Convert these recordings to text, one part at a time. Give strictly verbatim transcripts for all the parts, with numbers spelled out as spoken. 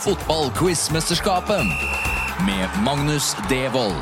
Fotball-quiz-mesterskapet med Magnus Devold.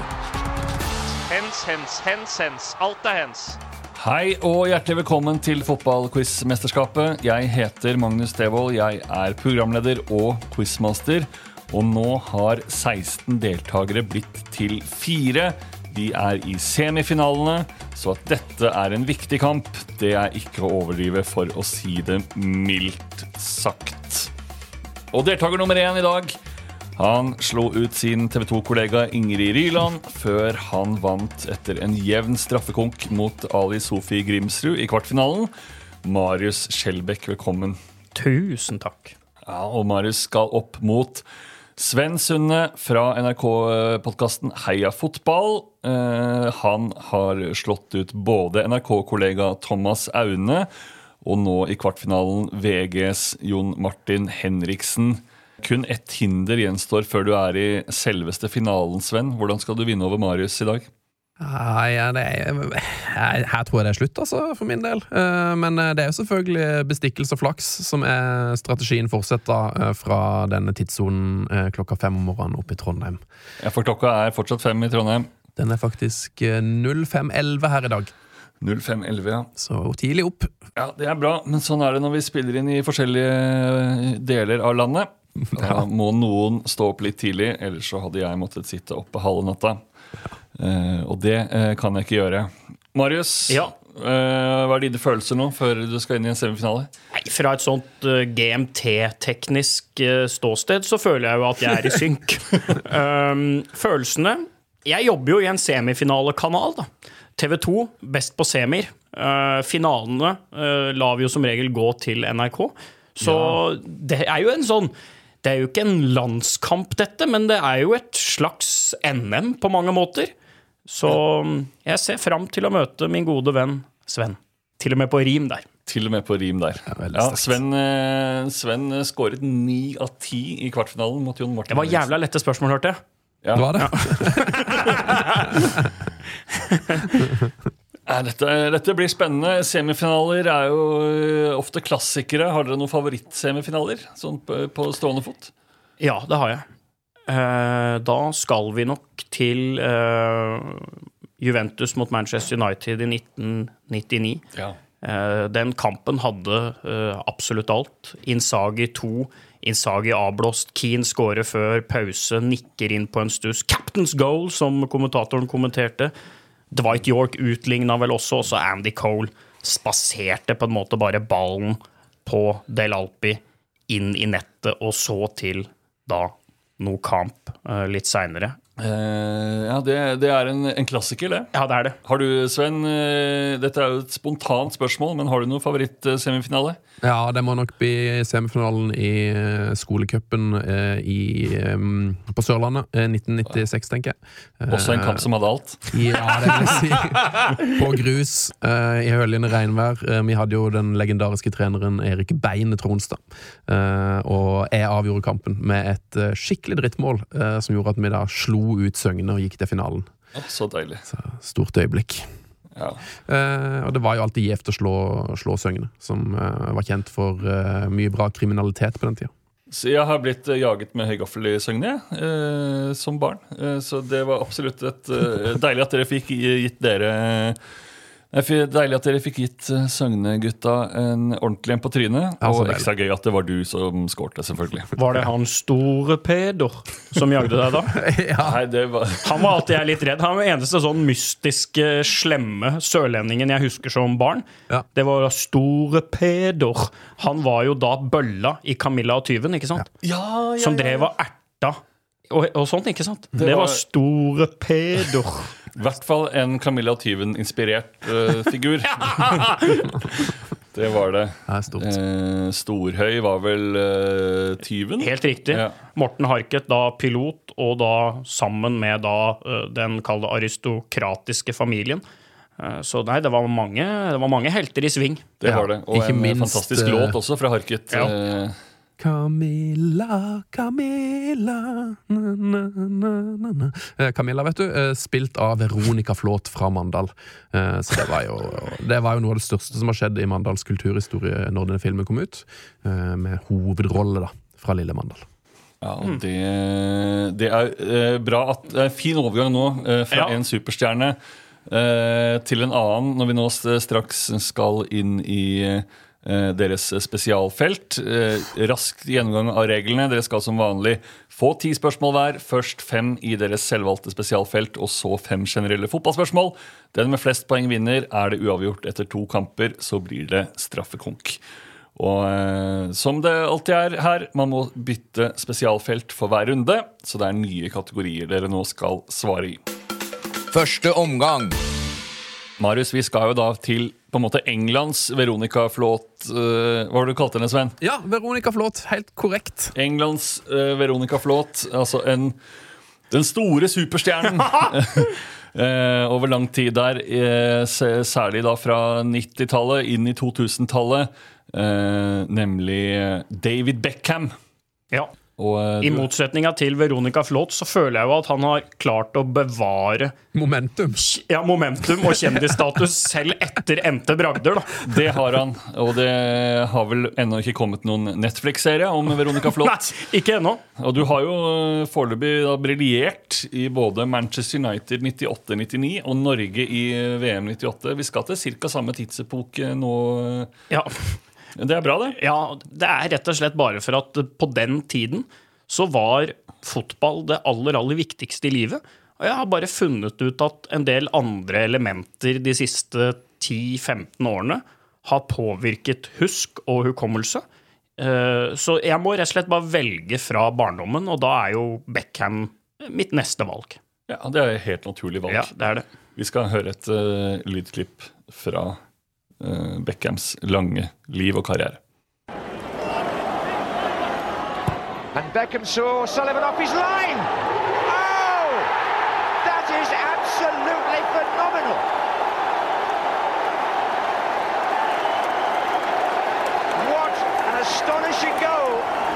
Hens, hens, hens, hens. Alt er hens. Hei og hjertelig velkommen til Fotball-quiz-mesterskapet. Jeg heter Magnus Devold, jeg er programleder og quizmaster. Og nå har seksten deltagere blitt til fire. De er i semifinalene, så at dette er en viktig kamp, det er ikke å overdrive for å si det mildt sagt. Og deltaker nummer én i dag, han slo ut sin T V to-kollega Ingrid Ryland før han vant etter en jevn straffekonk mot Ali Sofie Grimsrud i kvartfinalen. Marius Skjelbæk, velkommen. Tusen takk. Ja, og Marius skal opp mot Sven Sunde fra N R K-podcasten Heia Fotball. Eh, han har slått ut både N R K-kollega Thomas Aune og nå i kvartfinalen V G's Jon Martin Henriksen. Kun ett hinder gjenstår før du er i selveste finalen, Sven. Hvordan skal du vinne over Marius i dag? Nei, ja, det er, jeg, her tror jeg det er slutt, altså, for min del. Uh, men det er jo selvfølgelig bestikkelse og flaks som er strategien fortsetter uh, fra denne tidszonen uh, klokka fem om morgenen oppe i Trondheim. Ja, for klokka er fortsatt fem i Trondheim. Den er faktisk uh, null fem elleve her i dag. null fem elleve, ja. Så tidlig opp. Ja, det er bra, men sånn er det når vi spiller inn i forskjellige deler av landet. Da må noen stå opp litt tidlig, ellers så hadde jeg måttet sitte oppe halve natta. Uh, og det uh, kan jeg ikke gjøre. Marius, Ja. uh, hva er dine følelser nå før du skal inn i en semifinale? Nei, fra et sånt uh, G M T-teknisk uh, ståsted så føler jeg jo at jeg er i synk. um, følelsene Jeg jobber jo i en semifinalekanal da. T V to, best på semir. uh, Finalene uh, lar vi jo som regel gå til N R K. Så ja. Det er jo en sånn Det er jo ikke en landskamp dette, men det er jo et slags N M på mange måter. Så jeg ser frem til å møte min gode venn Sven. Til og med på rim der. Til og med på rim der. Ja, ja, Sven, uh, Sven skåret ni av ti i kvartfinalen mot Jon Martin. Det var jævla lette spørsmål, hørte jeg. Ja. Det var det. Ja. Dette, dette blir spennende. Semifinaler er jo ofte klassikere. Har dere noen favorittsemifinaler sånn på, på stående fot? Ja, det har jeg. Eh, da skal vi nok til eh, Juventus mot Manchester United i nitten nittini. Ja. Eh, den kampen hadde eh, absolutt alt. Inzaghi to, Inzaghi avblåst, Keane skårer før pause, nikker inn på en stuss. Captain's goal, som kommentatoren kommenterte. Dwight York utlignet vel også, og så Andy Cole spaserte på en måte bare ballen på Del Alpi inn i nettet, og så til da noe kamp uh, litt senere. Uh, ja, det, det er en, en klassiker, det. Ja, det er det. Har du, Sven, uh, dette er jo et spontant spørsmål, men har du noen favoritt-semifinale? Ja, det må nok bli semifinalen i skolecupen uh, i, um, på Sørlandet, uh, nitten nittiseks, tenker jeg. Uh, Også en kamp som hadde alt? Ja, det vil jeg si. På grus, uh, i høljende regnvær. Uh, vi hadde jo den legendariske treneren Erik Beine Tronstad, uh, og jeg avgjorde kampen med et uh, skikkelig drittmål, uh, som gjorde at vi da slo ut Søgne og gikk til finalen. Ja, så deilig. Så, stort øyeblikk. Ja. Uh, og det var jo alltid gjevt å slå, slå Søgne, som uh, var kjent for uh, mye bra kriminalitet på den tida. Så jeg har blitt uh, jaget med høygaffel i Søgne uh, som barn. Uh, så det var absolutt et uh, deilig at dere fikk gitt dere Det er deilig at dere fikk gitt Søgne-gutta en ordentlig en på trynet. Ja, og ekstra gøy at det var du som skårte, selvfølgelig. Var det han store Peder som jagde deg da? Ja. Nei, det var... Han var alltid jeg litt redd. Han var den eneste sånn mystiske, slemme sørlendingen jeg husker som barn. Ja. Det var store Peder. Han var jo da bølla i Camilla og tyven, ikke sant? Ja, ja, ja. Som drev og erta og, og sånt, ikke sant? Det, Det var, var- store Peder. I hvert fall en Camilla Tyven-inspirert uh, figur. Det var det. Det er stort. Eh, Storhøy var vel uh, Tyven? Helt riktig. Ja. Morten Harket, da pilot, og da sammen med da uh, den kalde aristokratiske familien. Uh, så nei, det var, mange, det var mange helter i sving. Det Ja, var det. Og ikke en minst, fantastisk eh, låt også fra Harket. Ja. Eh, Camilla, Camilla na, na, na, na, na. Eh, Camilla, vet du, eh, spilt av Veronica Flåt fra Mandal. Eh, Så det var, jo, det var jo noe av det største som har skjedd i Mandals kulturhistorie når denne filmen kom ut, eh, med hovedrolle da, fra Lille Mandal. Ja, og det, det er eh, bra at det er en fin overgang nå eh, fra Ja. en superstjerne eh, til en annen, når vi nå straks skal inn i eh, deres spesialfelt. Eh, rask gjennomgang av reglene. Dere skal som vanlig få ti spørsmål hver. Først fem i deres selvvalgte spesialfelt, og så fem generelle fotballspørsmål. Den med flest poeng vinner. Er det uavgjort etter to kamper, så blir det straffekonk. Og eh, som det alltid er her, man må bytte spesialfelt for hver runde, så det er nye kategorier dere nå skal svare i. Første omgang. Marius, vi skal jo da til på en måte Englands Veronica Flåt. Uh, hva var det du kalte henne, Sven? Ja, Veronica Flåt, helt korrekt. Englands uh, Veronica Flåt, altså en, den store superstjernen. uh, over lang tid der, uh, særlig da fra nittitallet inn i totusentallet, uh, nemlig David Beckham. Ja. Og, uh, I motsetninga til Veronica Flåt så føler jeg jo at han har klart å bevare Momentum. ja, momentum og kjendisstatus selv etter endte bragder. Da. Det har han, og det har vel ennå ikke kommet noen Netflix-serie om Veronica Flåt. Nei, ikke ennå. Og du har jo foreløpig da briljert i både Manchester United nittiåtte nittini og Norge i V M nittiåtte. Vi skal til cirka samme tidsepoke nå. Ja. Det er bra, det. ja, det er rett og slett bare for at på den tiden så var fotball det aller, aller viktigste i livet. Og jeg har bare funnet ut at en del andre elementer de siste ti til femten årene har påvirket husk og hukommelse. Så jeg må rett og slett bare velge fra barndommen, og da er jo Beckham mitt neste valg. Ja, det er et helt naturlig valg. Ja, det er det. Vi skal høre et uh, lydklipp fra uh, Beckhams lange liv og karriere. And Beckham saw Sullivan off his line. Oh! That is absolutely phenomenal. What an astonishing goal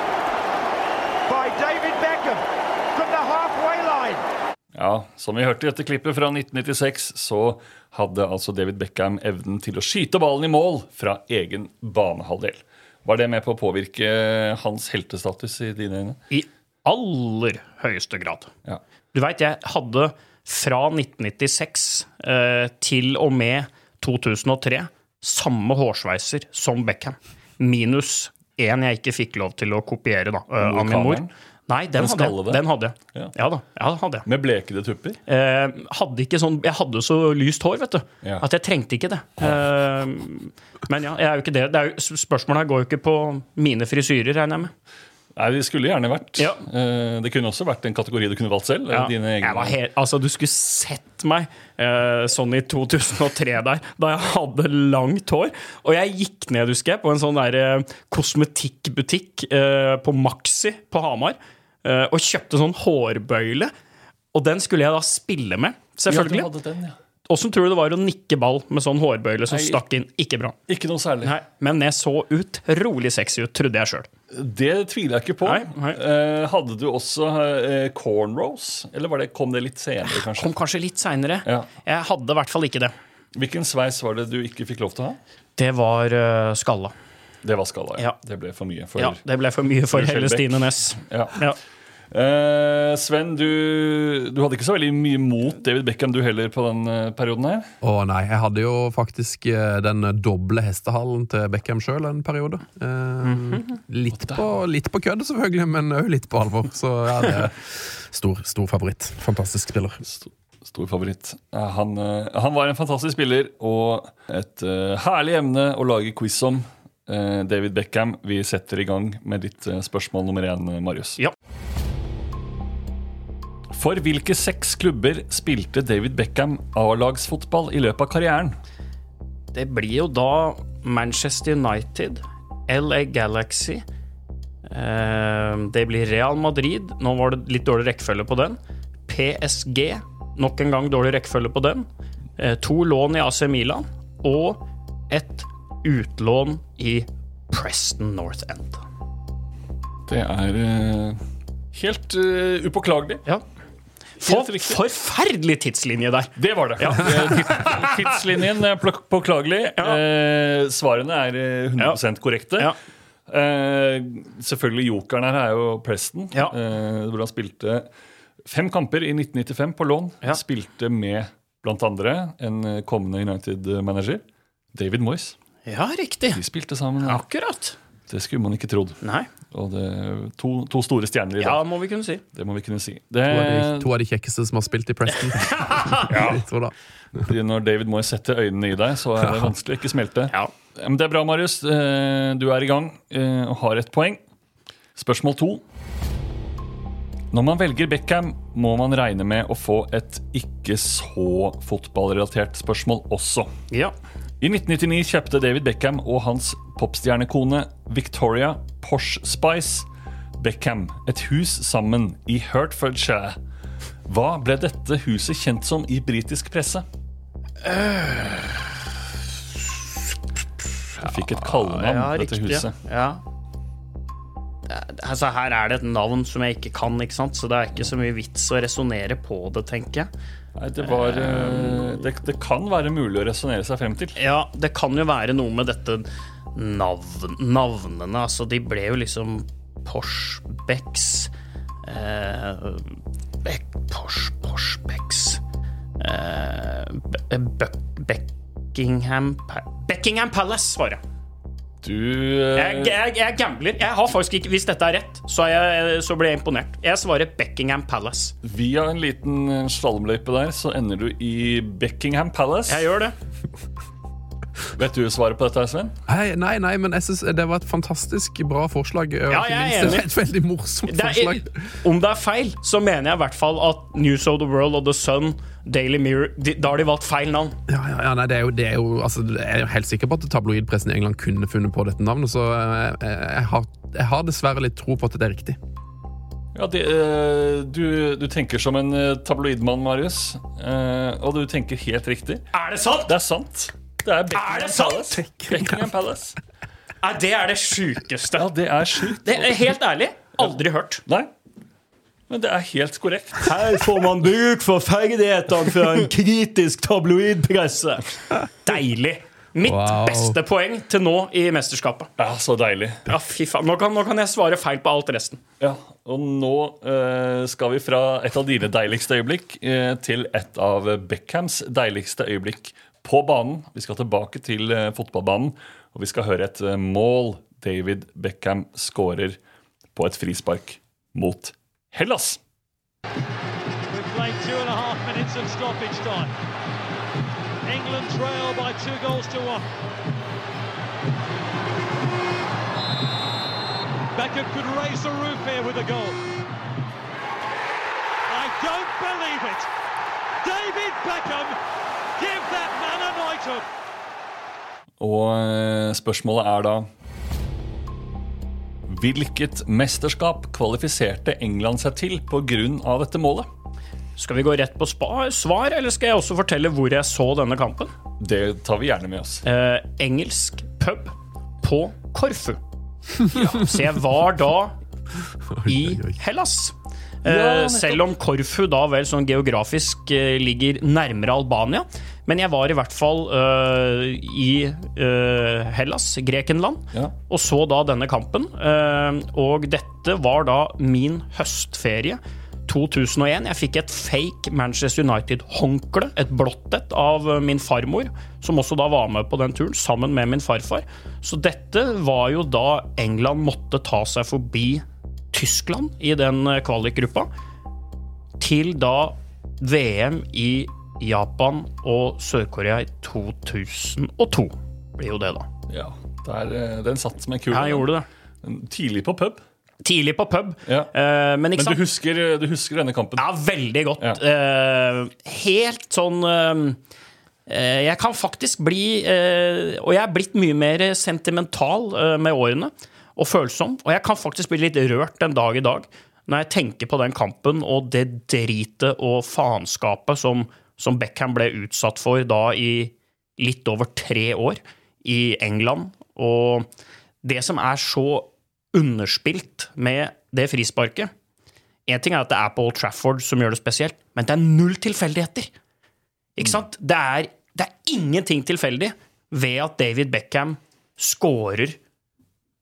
by David Beckham from the halfway line. Ja, som vi hørte i dette klippet fra nitten nittiseks, så hadde altså David Beckham evnen til å skyte ballen i mål fra egen banehalvdel. Var det med på å påvirke hans heltestatus i dine øyne? I aller høyeste grad. Ja. Du vet, jeg hadde fra nitten nittiseks eh, til og med to tusen og tre samme hårsveiser som Beckham. Minus en jeg ikke fikk lov til å kopiere da, uh, av min mor. Nei, den, Den hadde jeg. skallede? Den hadde jeg. Ja. Ja da, ja, hadde jeg. Med blekede tupper? Eh, hadde ikke sånn, jeg hadde så lyst hår, vet du, Ja. at jeg trengte ikke det. Eh, men ja, jeg er jo ikke det. det er jo, spørsmålet her går jo ikke på mine frisyrer, regner jeg med. Nei, det skulle gjerne vært. Ja. Eh, Det kunne også vært en kategori du kunne valgt selv. Ja, Dine egne. jeg var helt, altså Du skulle sett meg eh, sånn i to tusen og tre der, da jeg hadde langt hår. Og jeg gikk ned, husker jeg, på en sånn der eh, kosmetikkbutikk eh, på Maxi på Hamar, eh, og kjøpte sånn hårbøyle. Og den skulle jeg da spille med, selvfølgelig. Ja, du hadde den, ja. Hvordan tror du det var å nikke ball med sånn hårbøyle som Nei. stakk inn? Ikke bra. Ikke noe særlig. Nei, men jeg så utrolig sexy ut, trodde jeg selv. Det tviler jeg ikke på. Nei, nei. Eh, hadde du også eh, cornrows? Eller var det, kom det litt senere, kanskje? Kom kanskje litt senere. Ja. Jeg hadde i hvert fall ikke det. Hvilken sveis var det du ikke fikk lov til å ha? Det var uh, skalla. Det var skalla, ja. Ja. Det ble for mye for Ja, det ble for mye for For hele Skjelbæk. Stine Næss. Ja. Ja. Eh, Sven, du, du hadde ikke så veldig mye mot David Beckham du heller på den eh, perioden her? Å nei, jeg hadde jo faktisk eh, den doble hestehalen til Beckham selv en periode. Eh, litt, på, litt på kødd selvfølgelig, men også litt på alvor. Så ja, det er stor, stor favoritt. Fantastisk spiller. Stor, stor favoritt. Ja, han, eh, han var en fantastisk spiller, og et eh, herlig emne å lage quiz om. Eh, David Beckham, vi setter i gang med ditt eh, spørsmål nummer én, Marius. Ja. For hvilke seks klubber spilte David Beckham A-lagsfotball i løpet av karrieren? Det blir jo da Manchester United, L A Galaxy, eh, det blir Real Madrid, nå var det litt dårlig rekkefølge på den, P S G, nok en gang dårlig rekkefølge på den, eh, to lån i A C Milan, og et utlån i Preston North End. Det er eh, helt eh, upåklagelig. Ja. For, Helt riktig. forferdelig tidslinje der. Det var det. Eh, tids- Tidslinjen er plok- påklagelig. Ja. Eh, svarene er eh, hundre prosent korrekte. Ja. Eh, selvfølgelig jokeren her er jo Preston, Ja. eh, hvor han spilte fem kamper i nitten nittifem på lån. Ja. Spilte med blant andre en kommende United-manager, David Moyes. Ja, riktig. De spilte sammen. Akkurat. Det skulle man ikke trodd. Nei. Og det to, to store stjerner i dag. Ja, må vi kunne si. Det må vi kunne si. Det, To av, de, to av de kjekkeste som har spilt i Preston. Jeg tror da. Når David Moyes setter øynene i deg, så er det vanskelig å ikke smelte. Ja. Men det er bra, Marius. Eh, Du er i gang eh, og har et poeng. Spørsmål to. Når man velger Beckham, må man regne med å få et ikke så fotballrelatert spørsmål også. Ja. I nitten nittini kjøpte David Beckham og hans popstjernekone Victoria Posh Spice Beckham et hus sammen i Hertfordshire. Hva ble dette huset kjent som i britisk presse? Jeg fikk et kallenavn, Ja, dette riktig. huset. Ja. Altså, her er det et navn som jeg ikke kan, ikke sant? Så det er ikke så mye vits å resonere på det, tenker jeg. Nei, det, var, eh, det, det kan være mulig å resonere seg frem til. Ja, det kan jo være noe med dette navn, navnene. Altså, de ble jo liksom Posh Becks eh, Beck, Posh, Posh Becks eh, Be, Be, Beckingham Pa- Beckingham Palace, var det. Du eh, Jeg, jeg, jeg gambler. Jeg har faktisk ikke, Hvis dette er rett, så, er jeg, så blir jeg imponert. Jeg svarer Beckingham Palace. Via en liten eh, slalomløype der, så ender du i Beckingham Palace. Jeg gjør det. Vet du svaret på dette, Sven? Nei, nei, nei, men jeg synes det var et fantastisk bra forslag. og Ja, ikke jeg er minst enig. Et veldig morsomt Det forslag. er, om det er feil, så mener jeg i hvert fall at News of the World og The Sun, Daily Mirror de, Da har de valgt feil navn. Ja, ja, ja, nei, det er jo, det er jo altså, Jeg er jo helt sikker på at tabloidpressen i England kunne funnet på dette navnet, så jeg, jeg, har, jeg har dessverre litt tro på at det er riktig. Ja, det, eh, du, du tenker som en eh, tabloidmann, Marius. Eh, og du tenker helt riktig. Er det sant? Det er sant. Det er Beckingham Er det sant? Palace. Beckingham Palace. Nei, det er det sjukeste. Ja, det er sjukt. Det er helt ærlig. Aldri hørt. Nei, men det er helt korrekt. Her får man bruk for ferdighetene fra en kritisk tabloidpresse. Deilig. Mitt Wow. beste poeng til nå i mesterskapet. Ja, så deilig. Ja, fy faen. Nå kan, nå kan jeg svare feil på alt resten. Ja, og nå eh, skal vi fra et av dine deiligste øyeblikk eh, til et av Beckhams deiligste øyeblikk på banen. Vi skal tilbake til eh, fotballbanen, og vi skal høre et eh, mål David Beckham skårer på et frispark mot Hellas. We've played two and a half minutes of stoppage time. England trail by two goals to one. Beckham could raise the roof here with a goal. I don't believe it. David Beckham, give that man a knighthood. Og eh, spørsmålet er da: hvilket mesterskap kvalifiserte England seg til på grunn av dette målet? Skal vi gå rett på spa svar, eller skal jeg også fortelle hvor jeg så denne kampen? Det tar vi gjerne med oss. Eh, engelsk pub på Korfu. Så jeg var da i Hellas. Eh, selv om Korfu da vel sånn geografisk eh, ligger nærmere Albania. Men jeg var i hvert fall eh, i eh, Hellas, Grekenland, Ja. og så da denne kampen. Eh, og dette var da min høstferie to tusen og en. Jeg fikk et fake Manchester United-håndkle, et blått et, av min farmor, som også da var med på den turen, sammen med min farfar. Så dette var jo da England måtte ta seg forbi Tyskland i den kvalikgruppa, til da V M i Japan og Sør-Korea i to tusen og to. Blir jo det da. Ja, der, eh, den satt som en kul. Jeg gjorde det. Tidlig på pub. Tidlig på pub, Ja. eh, men ikke Men sant? du husker, du husker denne kampen? Ja, veldig godt. Ja. Eh, helt sånn eh, Jeg kan faktisk bli eh, Og jeg er blitt mye mer sentimental eh, med årene, og følsom. Og jeg kan faktisk bli litt rørt den dag i dag når jeg tenker på den kampen og det dritet og faenskapet som, som Beckham ble utsatt for da i litt over tre år i England. Og det som er så underspilt med det frisparket. En ting er at det er på Old Trafford som gjør det spesielt, men det er null tilfeldigheter. Ikke sant? Det er, det er ingenting tilfeldig ved at David Beckham scorer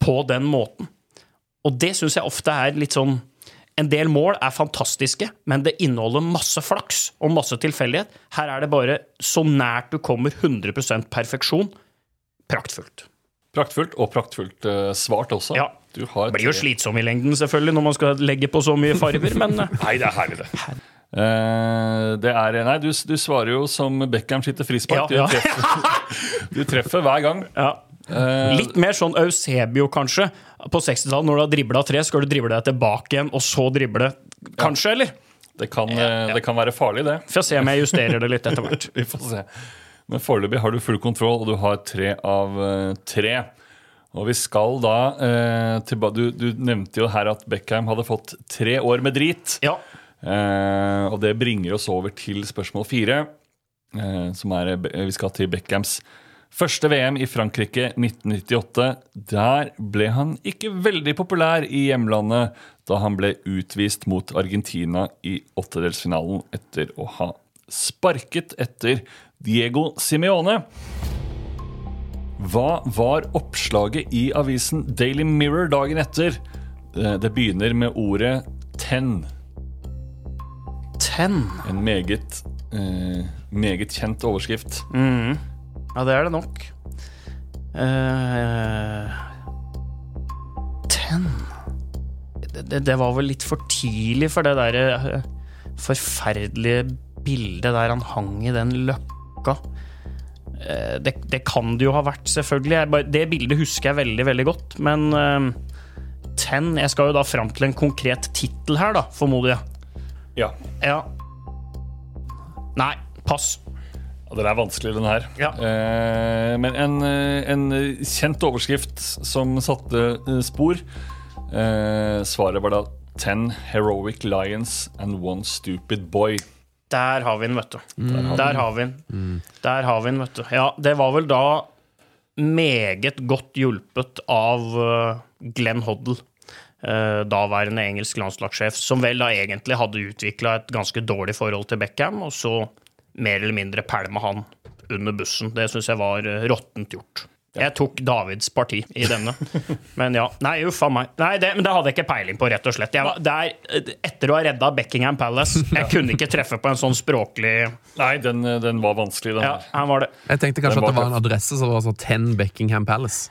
på den måten. Og det synes jeg ofte er litt sånn, en del mål er fantastiske, men det inneholder masse flaks og masse tilfeldighet. Her er det bare så nært du kommer hundre prosent perfeksjon. Praktfullt. Praktfullt, og praktfullt uh, svart også. Ja, du har det blir jo slitsom i lengden selvfølgelig når man skal legge på så mye farver, men... Nei, det er herlig det. Uh, det er, nei, du, du svarer jo som Beckham skytter frispark. Ja, ja. Du, treffer, du treffer hver gang. Ja. Uh, Litt mer sånn Eusebio kanskje. På sekstitallet, når du har driblet tre, skal du drible deg tilbake igjen, og så drible, kanskje, ja. Eller? Det kan, ja, ja. det kan være farlig, det. Får se om jeg justerer det litt etter hvert. Vi får se. Men foreløpig har du full kontroll, og du har tre av uh, tre. Og vi skal da uh, tilba- du, du nevnte jo her at Beckham hadde fått tre år med drit. Ja. Uh, og det bringer oss over til spørsmål fire, uh, som er, vi skal til Beckhams første V M i Frankrike nitten nittiåtte. Der ble han ikke veldig populær i hjemlandet da han ble utvist mot Argentina i åttedelsfinalen etter å ha sparket etter Diego Simeone. Hva var oppslaget i avisen Daily Mirror dagen etter? Det begynner med ordet ten. Ten? En meget, eh, meget kjent overskrift. Mhm. Ja, det er det nok. Uh, ten det, det, det var vel litt for tidlig for det der uh, forferdelige bildet der han hang i den løkka. Uh, det, det kan det jo ha vært, selvfølgelig. Jeg, bare, det bildet husker jeg veldig, veldig godt. Men uh, ten, jeg skal jo da frem til en konkret titel her, da, formoder jeg. Ja. Ja. Nei, pass. Den er vanskelig, den her. Ja. Eh, men en, en kjent overskrift som satte spor. Eh, svaret var da ten heroic lions and one stupid boy. Der har vi den, vet du. Mm. Der har vi den. Mm. Der har vi den, vet du. Ja, det var vel da meget godt hjulpet av Glenn Hoddle, daværende engelsk landslagssjef, som vel da egentlig hadde utviklet et ganske dårlig forhold til Beckham, og så mer eller mindre pælme han under bussen. Det synes jeg var råttent gjort. Jeg tok Davids parti i denne. Men ja, nei, uffa meg. Nei, det, men det hadde jeg ikke peiling på, rett og slett. Jeg var der, etter å ha reddet Buckingham Palace, jeg kunne ikke treffe på en sånn språklig... Nei, den, den var vanskelig, den ja, her var det. Jeg tenkte kanskje Den at det var var en adresse som var så ten Buckingham Palace.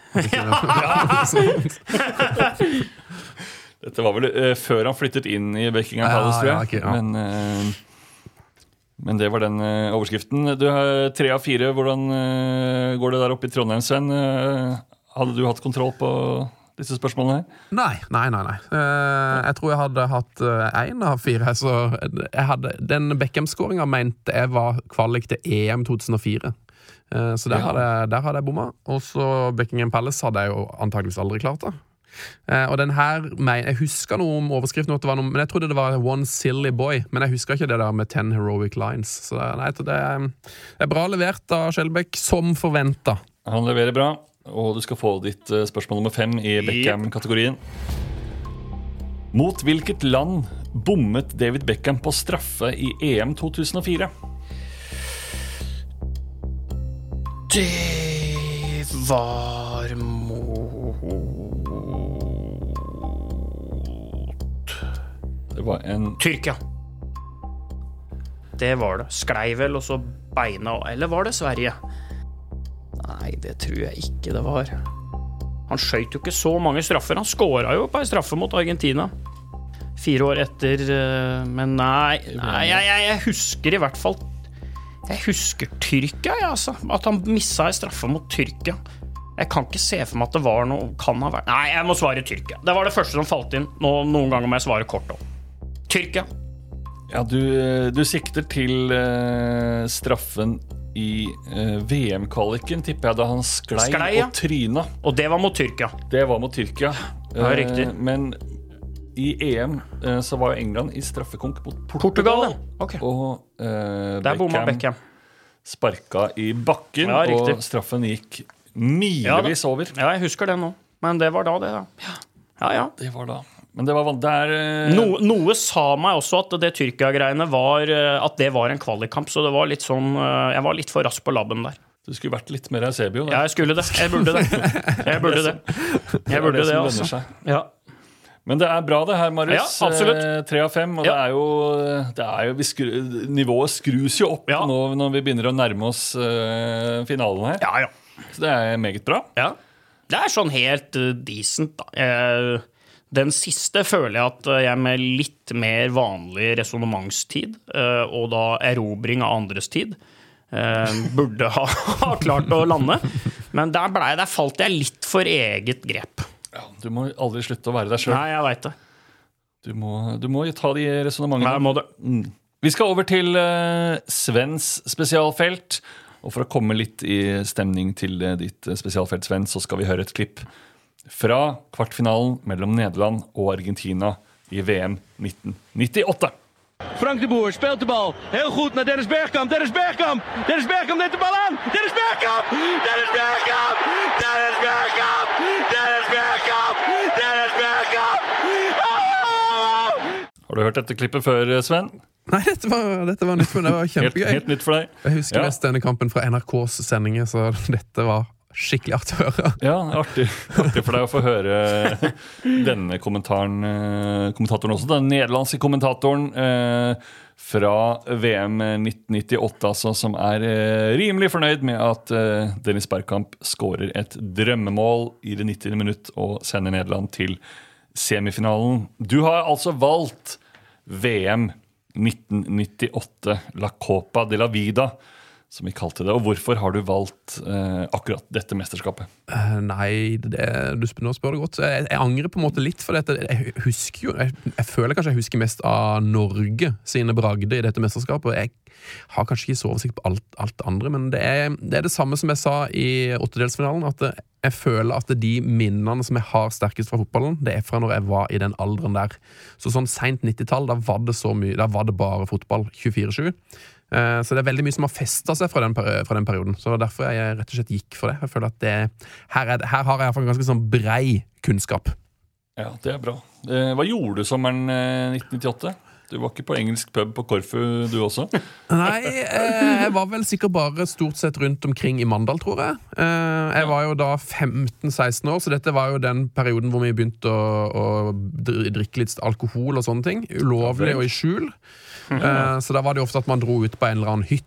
Dette var vel uh, før han flyttet inn i Buckingham Palace, tror jeg. Ja, ja, okay, ja. Men... Uh, Men det var den uh, overskriften. Du har tre av fire. Hvordan uh, går det der oppe i Trondheim, Sven? Uh, hadde du hatt kontroll på disse spørsmålene her? Nei, nei, nei. nei. Uh, jeg tror jeg hadde hatt én uh, av fire. Så jeg hadde, den Beckham-skåringen mente jeg var kvalik til E M to tusen og fire. Uh, så der, ja. hadde, der hadde jeg bomma. Og så Buckingham Palace hadde jeg jo antageligvis aldri klart det. Uh, og den her, jeg husker noe om overskriften, det var noe, men jeg trodde det var One Silly Boy, men jeg husker ikke det der med ten heroic lines. Så nei, det er, det er bra levert av Skjelbæk, som forventet. Han leverer bra, og du skal få ditt uh, spørsmål nummer fem i Beckham-kategorien. Mot hvilket land bommet David Beckham på straffe i E M to tusen og fire? Det var mot Det var en... Tyrkia. Det var det. Sklei vel, og så beina. Eller var det Sverige? Nei, det tror jeg ikke det var. Han skjøt jo ikke så mange straffer. Han skåret jo på en straffe mot Argentina fire år etter. Men nei, nei jeg, jeg, jeg husker i hvert fall Jeg husker Tyrkia, ja, altså. At han misset en straffe mot Tyrkia. Jeg kan ikke se for meg at det var noe. Kan ha vært. Nei, jeg må svare Tyrkia. Det var det første som falt inn. Nå, noen ganger må jeg svare kort om Tyrkia. Ja, du, du sikter til uh, straffen i uh, V M-kvaliken, tipper jeg, da han sklei, sklei ja. Og tryna. Og det var mot Tyrkia. Det var mot Tyrkia. Ja, uh, riktig. Men i E M uh, så var jo England i straffekonk mot Portugal. Portugal, ja. Okay. Og uh, Der bomma Beckham. Sparka i bakken, ja, og straffen gikk milevis ja, over. Ja, jeg husker det nå. Men det var da det, da. Ja, ja. ja. Det var da. Men det var der, uh... no, Noe sa meg også at det Tyrkia-greiene var At det var en kvalikkamp. Så det var litt sånn Jeg var litt for rask på labben der. Du skulle vært litt mer Eusebio. Ja, jeg skulle det. Jeg burde det. Jeg burde det. Jeg burde det, altså. Ja. Men det er bra det her, Marius. Ja, absolutt. Eh, Tre av fem, og Ja. det er jo, det er jo vi skru, nivået skrus jo opp Ja. nå når vi begynner å nærme oss eh, finalen her. Ja, ja. Så det er meget bra. Ja. Det er sånn helt uh, decent, da. Eh, den siste føler jeg at jeg med litt mer vanlig resonemangstid, eh, og da erobring av andres tid, eh, burde ha, ha klart å lande. Men der, ble, der falt jeg litt for eget grep. Ja, du må aldri slutte å være deg selv. Nei, jeg vet det. Du må, du må jo ta de resonementene. Jeg må det. Mm. Vi skal over til uh, Svens spesialfelt. Og for å komme litt i stemning til uh, ditt uh, spesialfelt, Sven, så skal vi høre et klipp fra kvartfinalen mellom Nederland og Argentina i V M nitten nittiåtte. Frank de Boer speelt de bal. Heel goed naar Dennis Bergkamp. Dennis Bergkamp. Dennis Bergkamp neemt de bal aan. Dennis Bergkamp. Dennis Bergkamp. Dennis Bergkamp. Dennis Bergkamp. Dennis Bergkamp. Oh! Har du hørt dette klippet før, Sven? Nei, dette var, dette var nytt, men det var Helt, kjempegøy. helt nytt for deg. Jeg husker Ja. mest denne kampen fra N R K's sendinger, så dette var skikkelig artig å høre. Ja, artig, artig for deg å få høre denne kommentaren, eh, kommentatoren også, den nederlandske kommentatoren eh, fra V M nitten nittiåtte, altså, som er eh, rimelig fornøyd med at eh, Dennis Bergkamp skårer et drømmemål i det nittiende minutt og sender Nederland til semifinalen. Du har altså valgt V M nitten nittiåtte, La Copa de la Vida, som vi kalte det. Og hvorfor har du valgt eh, akkurat dette mesterskapet? Eh, nei, det, du spør, nå spør det godt. Jeg, jeg angrer på en måte litt, for dette. Jeg husker jo, jeg, jeg føler kanskje jeg husker mest av Norge sine bragder i dette mesterskapet. Jeg har kanskje ikke så oversikt på alt, alt andre, men det er, det er det samme som jeg sa i åttedelsfinalen, at det, jeg føler at de minnene som jeg har sterkest fra fotballen, det er fra når jeg var i den alderen der. Så sånn sent nittitall, da var det så mye, da var det bare fotball tjuefire sju. Så det er veldig mye som har festet seg fra den, fra den perioden. Så derfor jeg rett og slett gikk for det. Jeg føler at det, her, er, her har jeg i hvert fall en ganske sånn brei kunnskap. Ja, det er bra. Eh, hva gjorde du sommeren eh, nitten nittiåtte? Du var ikke på engelsk pub på Korfu, du også? Nei, eh, jeg var vel sikkert bare stort sett rundt omkring i Mandal, tror jeg. Eh, jeg var jo da femten seksten år, så dette var jo den perioden hvor vi begynte å, å drikke litt alkohol og sånne ting. Ulovlig og i skjul. Eh, så da var det jo ofte at man dro ut på en eller annen hytte,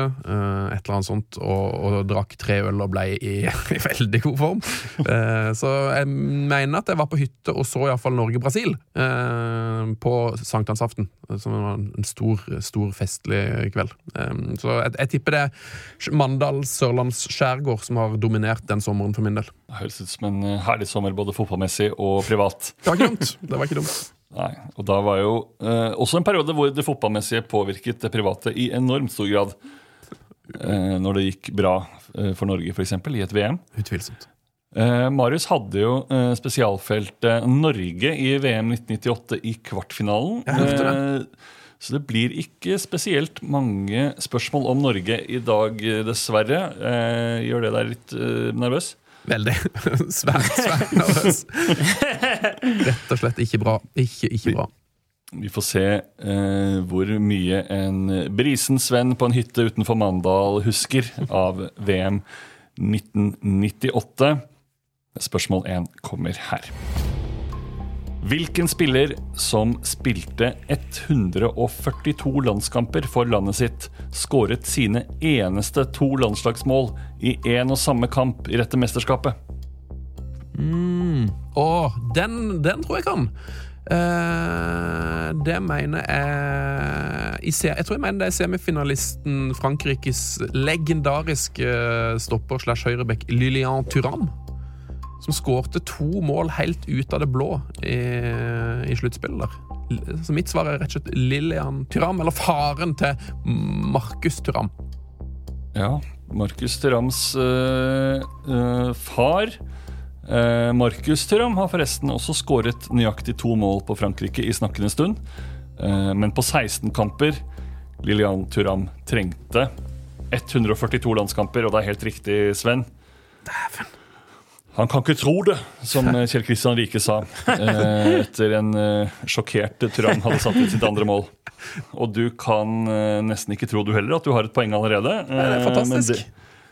Uh, et eller annet sånt, og, og drakk tre øl og ble i, i veldig god form. Uh, så jeg mener at jeg var på hytte og så i hvert fall Norge-Brasil uh, på sankthansaften, som var en stor, stor festlig kveld. Um, så jeg, jeg tipper det er Mandal, Sørlands skjærgård som har dominert den sommeren for min del. Det høres ut som en herlig sommer, både fotballmessig og privat. Det var ikke dumt. Det var ikke dumt. Nei, og da var jo eh, også en periode hvor det fotballmessige påvirket det private i enormt stor grad. Eh, når det gikk bra eh, for Norge, for eksempel, i et V M. Utvilsomt. Eh, Marius hadde jo eh, spesialfeltet Norge i V M nitten nittiåtte i kvartfinalen. Jeg hørte det. Eh, så det blir ikke spesielt mange spørsmål om Norge i dag, eh, dessverre. Eh, gjør det deg litt eh, nervøs? Veldig. Svært, svært nervøs. Rett og slett ikke bra. Ikke, ikke bra. Vi får se eh, hvor mye en brisen Sven på en hytte utenfor Mandal husker av V M nitten nittiåtte. Spørsmål én kommer her. Hvilken spiller som spilte hundre og førtito landskamper for landet sitt, skåret sine eneste to landslagsmål i en og samme kamp i dette mesterskapet? Mm. Åh, den, den tror jeg kan. Uh, det mener jeg i se, Jeg tror jeg mener det er semifinalisten Frankrikes legendariske stopper slash høyrebekk Lilian Thuram, som skårte to mål helt ut av det blå i, i sluttspillet der. Så mitt svar er rett og slett Lilian Thuram, eller faren til Markus Thuram. Ja, Markus Thurams øh, øh, far uh, Markus Thuram har forresten også skåret nøyaktig to mål på Frankrike i snakkende stund. Uh, men på seksten kamper Lilian Thuram trengte hundre og førtito landskamper, og det er helt riktig, Sven. Dæven. Han kan ikke tro det, som Kjell Kristian Rike sa, eh, etter en eh, sjokkert Thuram hadde satt ut sitt andre mål. Og du kan eh, nesten ikke tro du heller at du har et poeng allerede. Eh, det er fantastisk. Men det,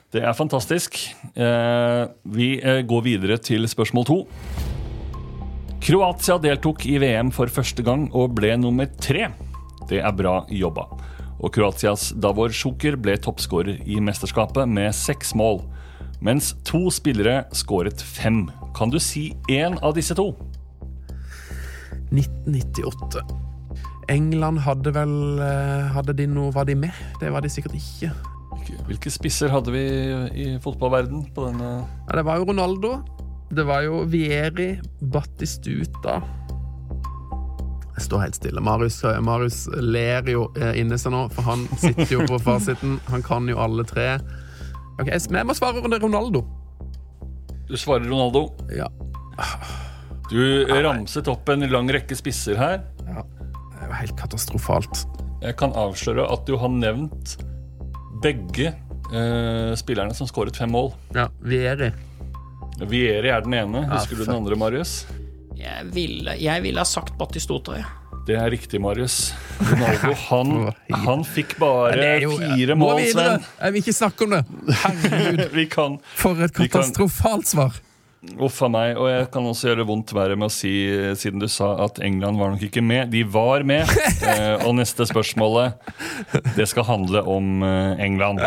Det er fantastisk. Eh, vi eh, går videre til spørsmål to. Kroatia deltok i V M for første gang og ble nummer tre. Det er bra jobba. Og Kroatias Davor Šuker ble toppskårer i mesterskapet med seks mål, mens to spillere skåret fem. Kan du si en av disse to? nitten nittiåtte. England hadde vel hadde de noe, Var de med? Det var de sikkert ikke. Hvilke spisser hadde vi i fotballverden på denne? Ja, det var jo Ronaldo. Det var jo Vieri, Battistuta. Jeg står helt stille. Marius, Marius ler jo inne seg nå, for han sitter jo på fasiten. Han kan jo alle tre. Ok, jeg må svare Ronaldo. Du svarer Ronaldo. Ja. Du ramset opp en lang rekke spisser her. Ja, det er jo helt katastrofalt. Jeg kan avsløre at du har nevnt begge eh, spillerne som skåret fem mål. Ja, Vieri. Vieri er den ene. Husker Ja, du den andre, Marius? Jeg ville, jeg ville ha sagt Battistuta, ja. Det er riktig, Marius. Ronaldo, han, han fikk bare Det er jo- fire Gå mål, videre. Sven. Jeg vil ikke snakke om det. Herregud, Vi kan, for et Vi kan- katastrofalt svar. uff a meg, og jeg kan også gjøre vondt verre med å si, siden du sa at England var nok ikke med. De var med, eh, og neste spørsmålet, det skal handle om eh, England.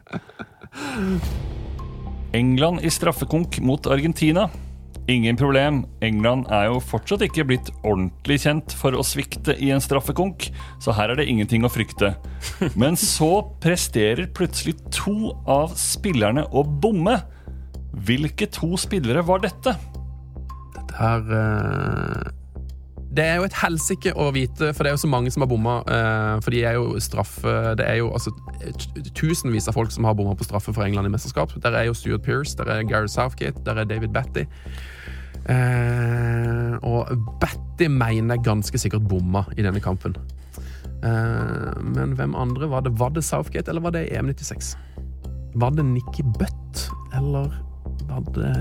England i straffekonk mot Argentina. Ingen problem, England er jo fortsatt ikke blitt ordentlig kjent for å svikte i en straffekonk, så her er det ingenting å frykte. Men så presterer plutselig to av spillerne å bomme. Hvilke to spillere var dette? Dette her eh, Det er jo et helsike å vite, for det er jo så mange som har bomma. eh, For de er jo straffe Det er jo altså t- tusenvis av folk som har bomma på straffe for England i mesterskap. Der er jo Stuart Pearce, der er Gareth Southgate, der er David Batty. Eh, og Batty mener jeg ganske sikkert bomma i denne kampen. Eh, men hvem andre var det? Var det Southgate, eller var det E M nittiseks? Var det Nicky Butt, eller var det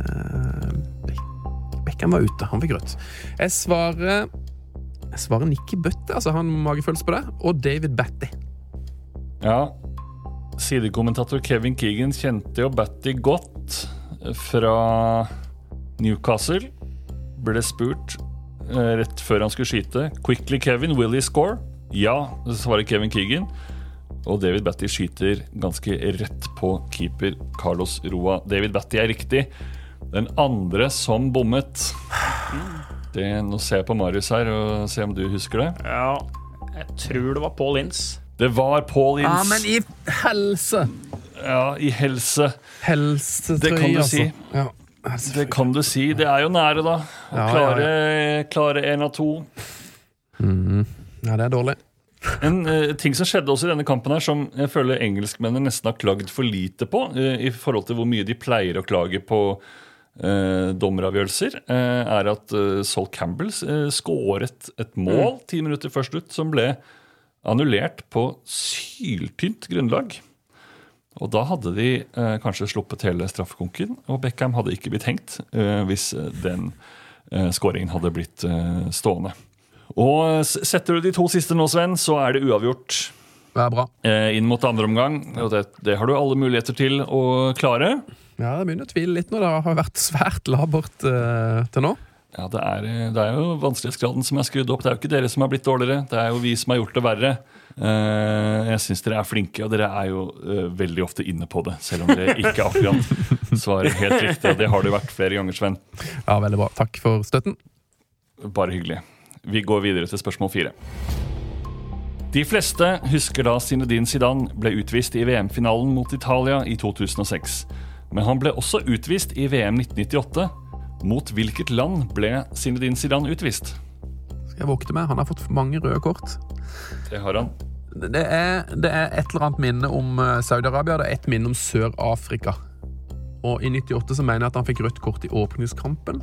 Beck- Beckham var ute, han fikk rødt. Jeg svarer Jeg svarer Nicky Butt, altså han har magefølelse på det, og David Batty. Ja, sidekommentator Kevin Keegan kjente jo Batty godt fra Newcastle. Ble spurt eh, rett før han skulle skyte. Quickly, Kevin, will he score? Ja, svarer Kevin Keegan. Og David Batty skyter ganske rett på keeper Carlos Roa. David Batty er riktig. Den andre som bommet det, Nå ser jeg på Marius her og ser om du husker det. Ja, jeg tror det var Paul Ince. Det var Paul Ince. Ja, men i helse! Ja, i helse. Helsetrøy, Det kan du altså. si. Ja. Det kan du si. Det er jo nære, da. Å Ja, klare, ja, klare en av to. Mm. Ja, det er dårlig. En uh, ting som skjedde også i denne kampen her, som jeg føler engelskmennene nesten har klagd for lite på, uh, i forhold til hvor mye de pleier å klage på uh, dommeravgjørelser, uh, er at uh, Sol Campbell uh, skåret et mål ti minutter før slutt som ble annullert på syltynt grunnlag. Og da hadde de uh, kanskje sluppet hele straffekonken, og Beckham hadde ikke blitt hengt uh, hvis den uh, skåringen hadde blitt uh, stående. Og setter du de to siste nå, Sven, så er det uavgjort Det er bra. eh, inn mot andre omgang. Og det, det har du alle muligheter til å klare. Ja, jeg begynner å tvile litt nå. Det har vært svært labert uh, til nå. Ja, det er, det er jo vanskelighetsgraden som er skrudd opp. Det er jo ikke dere som har blitt dårligere. Det er jo vi som har gjort det verre. Eh, jeg synes dere er flinke, og dere er jo eh, veldig ofte inne på det, selv om dere ikke akkurat svarer helt riktig. Og det har det vært flere ganger, Sven. Ja, veldig bra. Takk for støtten. Bare hyggelig. Vi går videre til spørsmål fire. De fleste husker da Zinedine Zidane ble utvist i V M-finalen mot Italia i to tusen og seks. Men han ble også utvist i V M nitten nittiåtte. Mot hvilket land ble Zinedine Zidane utvist? Skal jeg våkne med? Han har fått mange røde kort. Det har han. Det er, det er et eller annet minne om uh, Saudi-Arabia. Det er et minne om Sør-Afrika. Og i nittiåtte så mener jeg at han fikk rødt kort i åpningskampen.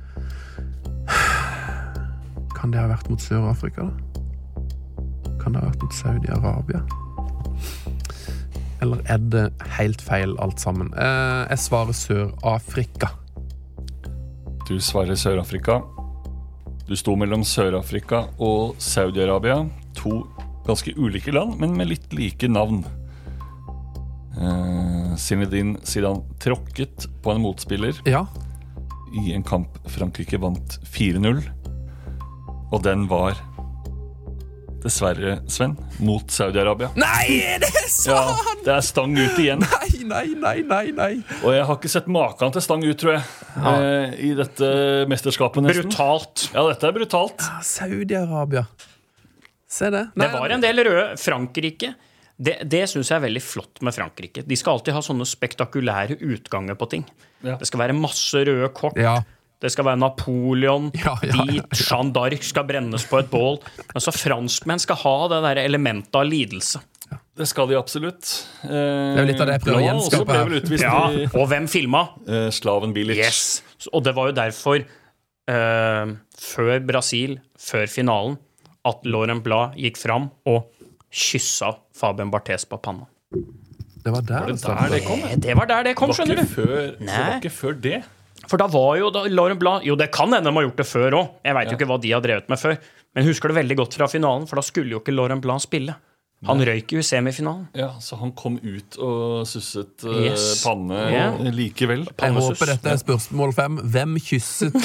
Kan det ha vært mot Sør-Afrika, da? Kan det ha vært mot Saudi-Arabia? Eller er det helt feil alt sammen? Eh, jeg svarer Sør-Afrika. Du svarer Sør-Afrika. Du sto mellom Sør-Afrika og Saudi-Arabia. To ganske ulike land, men med litt like navn. Eh, Zinedine Zidane tråkket på en motspiller Ja. i en kamp Frankrike vant fire null. Og den var dessverre, Sven, mot Saudi-Arabia. Nei, er det sant? Ja, det er stang ut igjen. Nei, nei, nei, nei, nei. Og jeg har ikke sett maken til stang ut, tror jeg, Ja. eh, i dette mesterskapet nesten. Brutalt. Ja, dette er brutalt. Ah, Saudi-Arabia. Se det. Nei, Det var en del røde. Frankrike, det, det synes jeg er veldig flott med Frankrike. De skal alltid ha sånne spektakulære utganger på ting. Ja. Det skal være masse røde kort. Ja. Det skal være Napoleon, Ja, ja, ja, ja. dit, Jeanne d'Arc skal brennes på et bål. Altså, franskmenn skal ha det der elementet av lidelse. Det skal de absolutt. Eh, Det er jo litt av det jeg prøver å Blanc gjenskape også ble her. vel utvist Ja, i og hvem filma? eh, Slaven Bilic. Yes. Og det var jo derfor, eh, før Brasil, før finalen, at Laurent Blanc gikk fram og kyssa Fabien Barthez på panna. Det var der det Der det kom, Eh, Det var der det kom, det var skjønner ikke du. før, det var Nei. ikke før det. For da var jo da, Laurent Blanc. Jo, det kan hende de har gjort det før òg. Jeg veit jo ikke hva de har drevet med før. Men husker det veldig godt fra finalen, for da skulle jo ikke Laurent Blanc spille. Han røyk jo i semifinalen. Ja, Så han kom ut og susset eh, Yes. panne Ja. likevel. Jeg Pannesus. håper dette er spørsmål fem. Hvem kysset?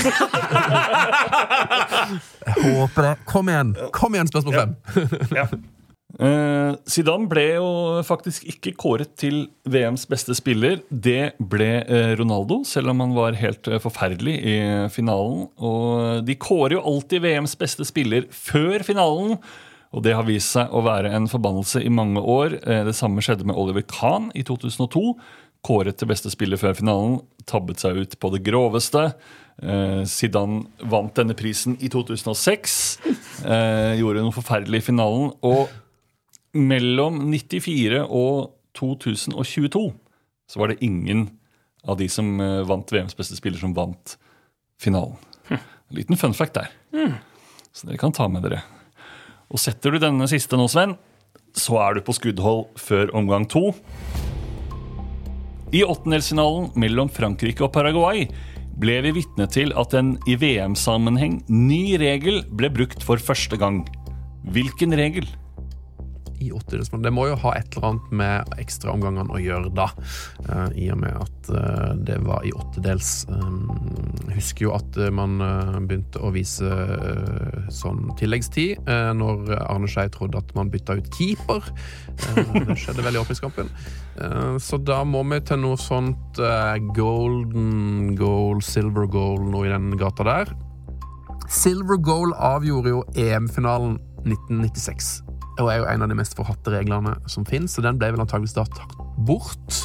Jeg håper det. Kom igjen, Kom igjen, spørsmål fem. Eh, Zidane ble jo faktisk ikke kåret til V M's beste spiller. Det ble eh, Ronaldo, selv om han var helt eh, forferdelig i finalen. Og de kårer jo alltid V M's beste spiller før finalen, og det har vist seg å være en forbannelse i mange år. Eh, det samme skjedde med Oliver Kahn i to tusen og to. Kåret til beste spiller før finalen, tabbet seg ut på det groveste. Eh, Zidane vant denne prisen i to tusen og seks. Eh, gjorde noe forferdelig i finalen. Og mellom nittifire og to tusen og tjueto så var det ingen av de som eh, vant V M's beste spiller, som vant finalen. En liten fun fact der. Så dere kan ta med dere. Og setter du denne siste nå, Sven, så er du på skuddhold før omgang to. I åttendelsfinalen mellom Frankrike og Paraguay ble vi vitne til at en i V M-sammenheng ny regel ble brukt for første gang. Hvilken regel? I åttedelsfinalen. Det må jo ha et eller annet med ekstraomgangene å gjøre da, uh, i og med at uh, det var i åttedels. Um, jeg husker jo at uh, man uh, begynte å vise uh, sånn tilleggstid uh, når Arne Schei trodde at man bytta ut keeper. Uh, det skjedde vel i åpningskampen. Uh, så da må vi til noe sånt uh, golden goal, silver goal, noe i den gata der. Silver goal avgjorde jo E M-finalen nitten nittiseks. Og er jo en av de mest forhatte reglene som finnes, så den ble vel antageligvis da tatt bort.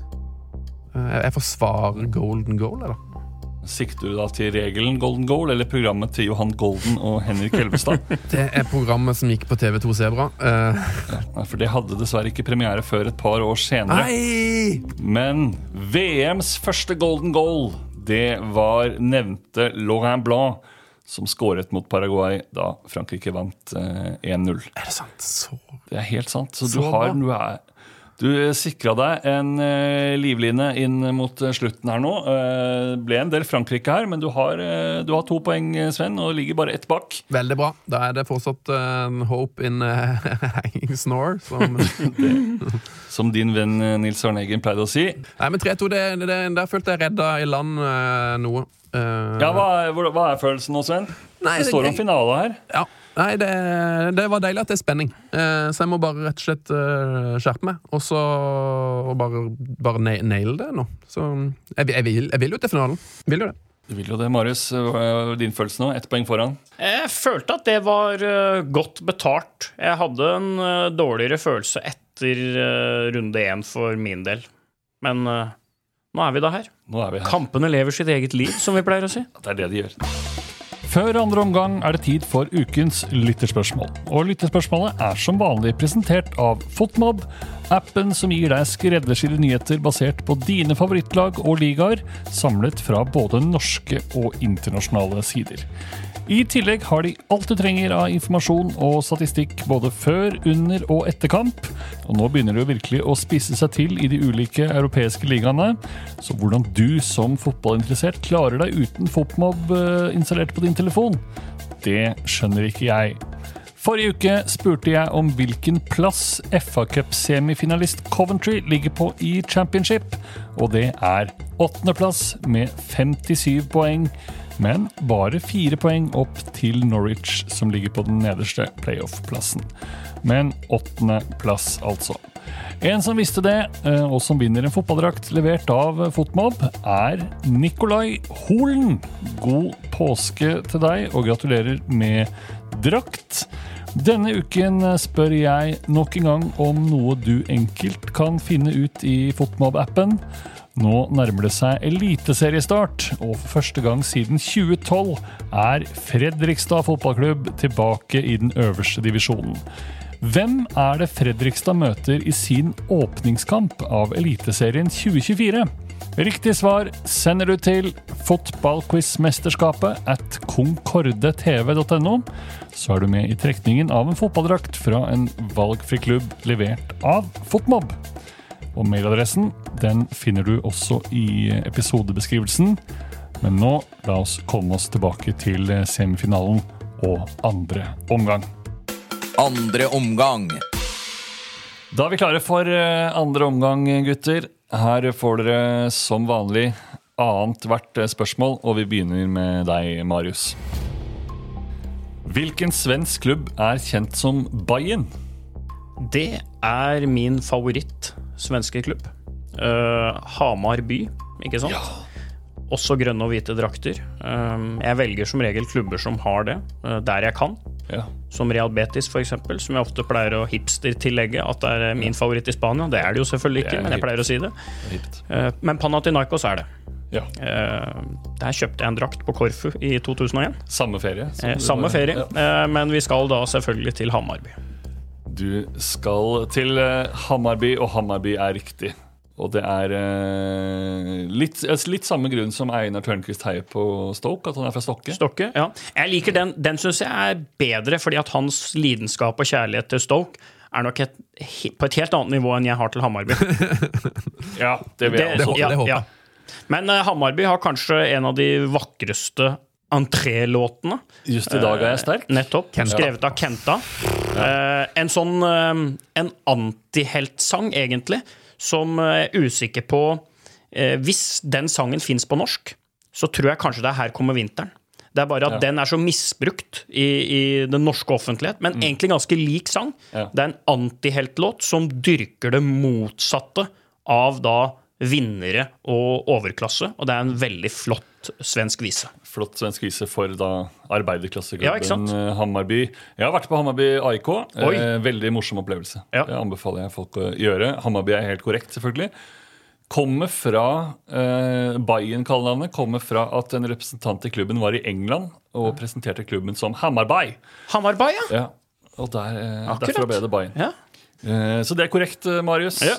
Jeg forsvarer golden goal, eller? Sikter du da til regelen Golden Goal eller programmet til Johan Golden og Henrik Elvestad? Det er programmet som gikk på T V to Zebra. Uh, Nei, for det hadde dessverre ikke premiere før et par år senere. Nei! Men V M's første Golden Goal, det var nevnte Laurent Blanc, som skåret mot Paraguay da Frankrike vant eh, en null. Er det sant? Så... Det er helt sant. Så, Så du har bra. du, er, du sikra deg en eh, livline inn mot eh, slutten her nå. Eh, ble en del Frankrike her, men du har, eh, du har to poeng, Sven, og ligger bare ett bak. Veldig bra. Da er det fortsatt uh, en hope in uh, hanging snore. Som... Som din venn eh, Nils Arne Eggen pleide å si. Nei, men tre to, det, det, der følte jeg redda i land uh, noe. Uh, Ja, hva er, hvor- hva er følelsen nå, Sven? Nei, Det står om finale her. Ja. Nei, det, det var deilig at det er spenning. Eh, så jeg må bare rett og slett eh, skjerpe meg, og så og bare, bare na- naile det nå. Så jeg, jeg, vil, jeg vil jo til finalen. Vil jo det. Du vil jo det, Marius. Hva er din følelse nå? Ett poeng foran. Jeg følte at det var eh, godt betalt. Jeg hadde en eh, dårligere følelse etter eh, runde én for min del. Men eh, nå er vi da her. Nå er vi her. Kampene lever sitt eget liv, som vi pleier å si. Det er det de gjør. Før andre omgang er det tid for ukens lytterspørsmål. Og lytterspørsmålet er som vanlig presentert av Fotmob, appen som gir deg skreddersydde nyheter basert på dine favorittlag og ligaer, samlet fra både norske og internasjonale sider. I tillegg har de alt du trenger av informasjon og statistikk både før, under og etter kamp. Og nå begynner det jo virkelig å spisse seg til i de ulike europeiske ligaene. Så hvordan du som fotballinteressert klarer deg uten Fotmob installert på din telefon, det skjønner ikke jeg. Forrige uke spurte jeg om hvilken plass F A Cup-semifinalist Coventry ligger på i Championship, og det er åttende plass med femtisyv poeng, men bare fire poeng opp til Norwich, som ligger på den nederste playoff-plassen. Men åttende plass altså. En som visste det, og som vinner en fotballdrakt levert av Fotmob, er Nikolai Holen. God påske til deg, og gratulerer med drakt. Denne uken spør jeg nok en gang om noe du enkelt kan finne ut i Fotmob-appen. Nå nærmer det seg eliteseriestart, og for første gang siden tjue tolv er Fredrikstad fotballklubb tilbake i den øverste divisjonen. Hvem er det Fredrikstad møter i sin åpningskamp av Eliteserien tjue tjuefire? Riktig svar sender du til fotballquizmesterskapet at concordetv punktum no, så er du med i trekningen av en fotballdrakt fra en valgfri klubb levert av Fotmob. Og mailadressen, den finner du også i episodebeskrivelsen. Men nå, la oss komme oss tilbake til semifinalen og andre omgang. Andre omgang. Da er vi klare for andre omgang, gutter. Her får dere som vanlig annet hvert spørsmål, og vi begynner med deg, Marius. Hvilken svensk klubb er kjent som Bayern? Det er min favoritt svenske klubb. Uh, Hamar by, ikke sant? Ja. Også grønne og hvite drakter. Um, jeg velger som regel klubber som har det, uh, der jeg kan. Ja. Som Real Betis for eksempel, som jeg ofte pleier å hipster-tillegge at det er min favoritt i Spania. Det er det jo selvfølgelig ikke, men jeg pleier å si det. det uh, men Panathinaikos er det. Ja. Uh, der kjøpte jeg en drakt på Korfu i to tusen og en. Samme ferie. Uh, samme ferie, ja. uh, men vi skal da selvfølgelig til Hammarby. Du skal til uh, Hammarby, og Hammarby er riktig. Og det er uh, litt, litt samme grunn som Einar Tørnquist heier på Stoke, at han er fra Stokke. Stokke, ja. Jeg liker den. Den synes jeg er bedre, fordi at hans lidenskap og kjærlighet til Stoke er nok et, på et helt annet nivå enn jeg har til Hammarby. Ja, det vil jeg det, også. Ja, det håper jeg. Ja. Men uh, Hammarby har kanskje en av de vakreste entré-låtene. Just i dag er jeg sterk. Uh, nettopp, Kenta. Skrevet av Kenta. Ja. Uh, en sånn, uh, en anti-helt-sang egentlig, som er usikker på eh, hvis den sangen finnes på norsk, så tror jeg kanskje det er Her kommer vinteren. Det er bare at ja. Den er så misbrukt i, i den norske offentlighet, men mm. egentlig ganske lik sang. Ja. Det er en anti-helt-låt som dyrker det motsatte av da vinnere og overklasse, og det er en veldig flott svensk vise. Flott svensk vise for da arbeiderklasseklubben ja, Hammarby. Jeg har vært på Hammarby A I K. Eh, veldig morsom opplevelse. Ja. Det anbefaler jeg folk å gjøre. Hammarby er helt korrekt, selvfølgelig. Kommer fra eh, Bayern-kallenavnet, kommer fra at en representant i klubben var i England og presenterte klubben som Hammarby. Hammarby, ja. Ja. Og der, eh, derfra ble det Bayern. Ja. Så det er korrekt, Marius. Ja.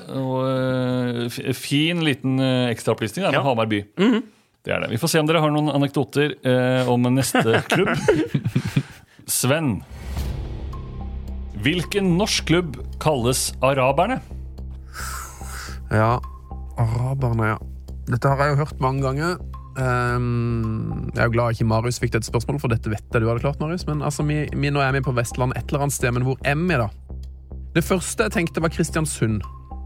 Og fin liten ekstraopplysning der med ja. Hammarby. Mm-hmm. Det er det. Vi får se om dere har noen anekdoter eh, om neste klubb. Sven. Hvilken norsk klubb kalles araberne? Ja, araberne, ja. Dette har jeg jo hørt mange ganger. Um, jeg er jo glad ikke Marius fikk dette spørsmålet, for dette vet jeg du hadde klart, Marius. Men altså, vi, vi, nå er vi på Vestland et eller annet sted, men hvor er vi da? Det første jeg tenkte var Kristiansund.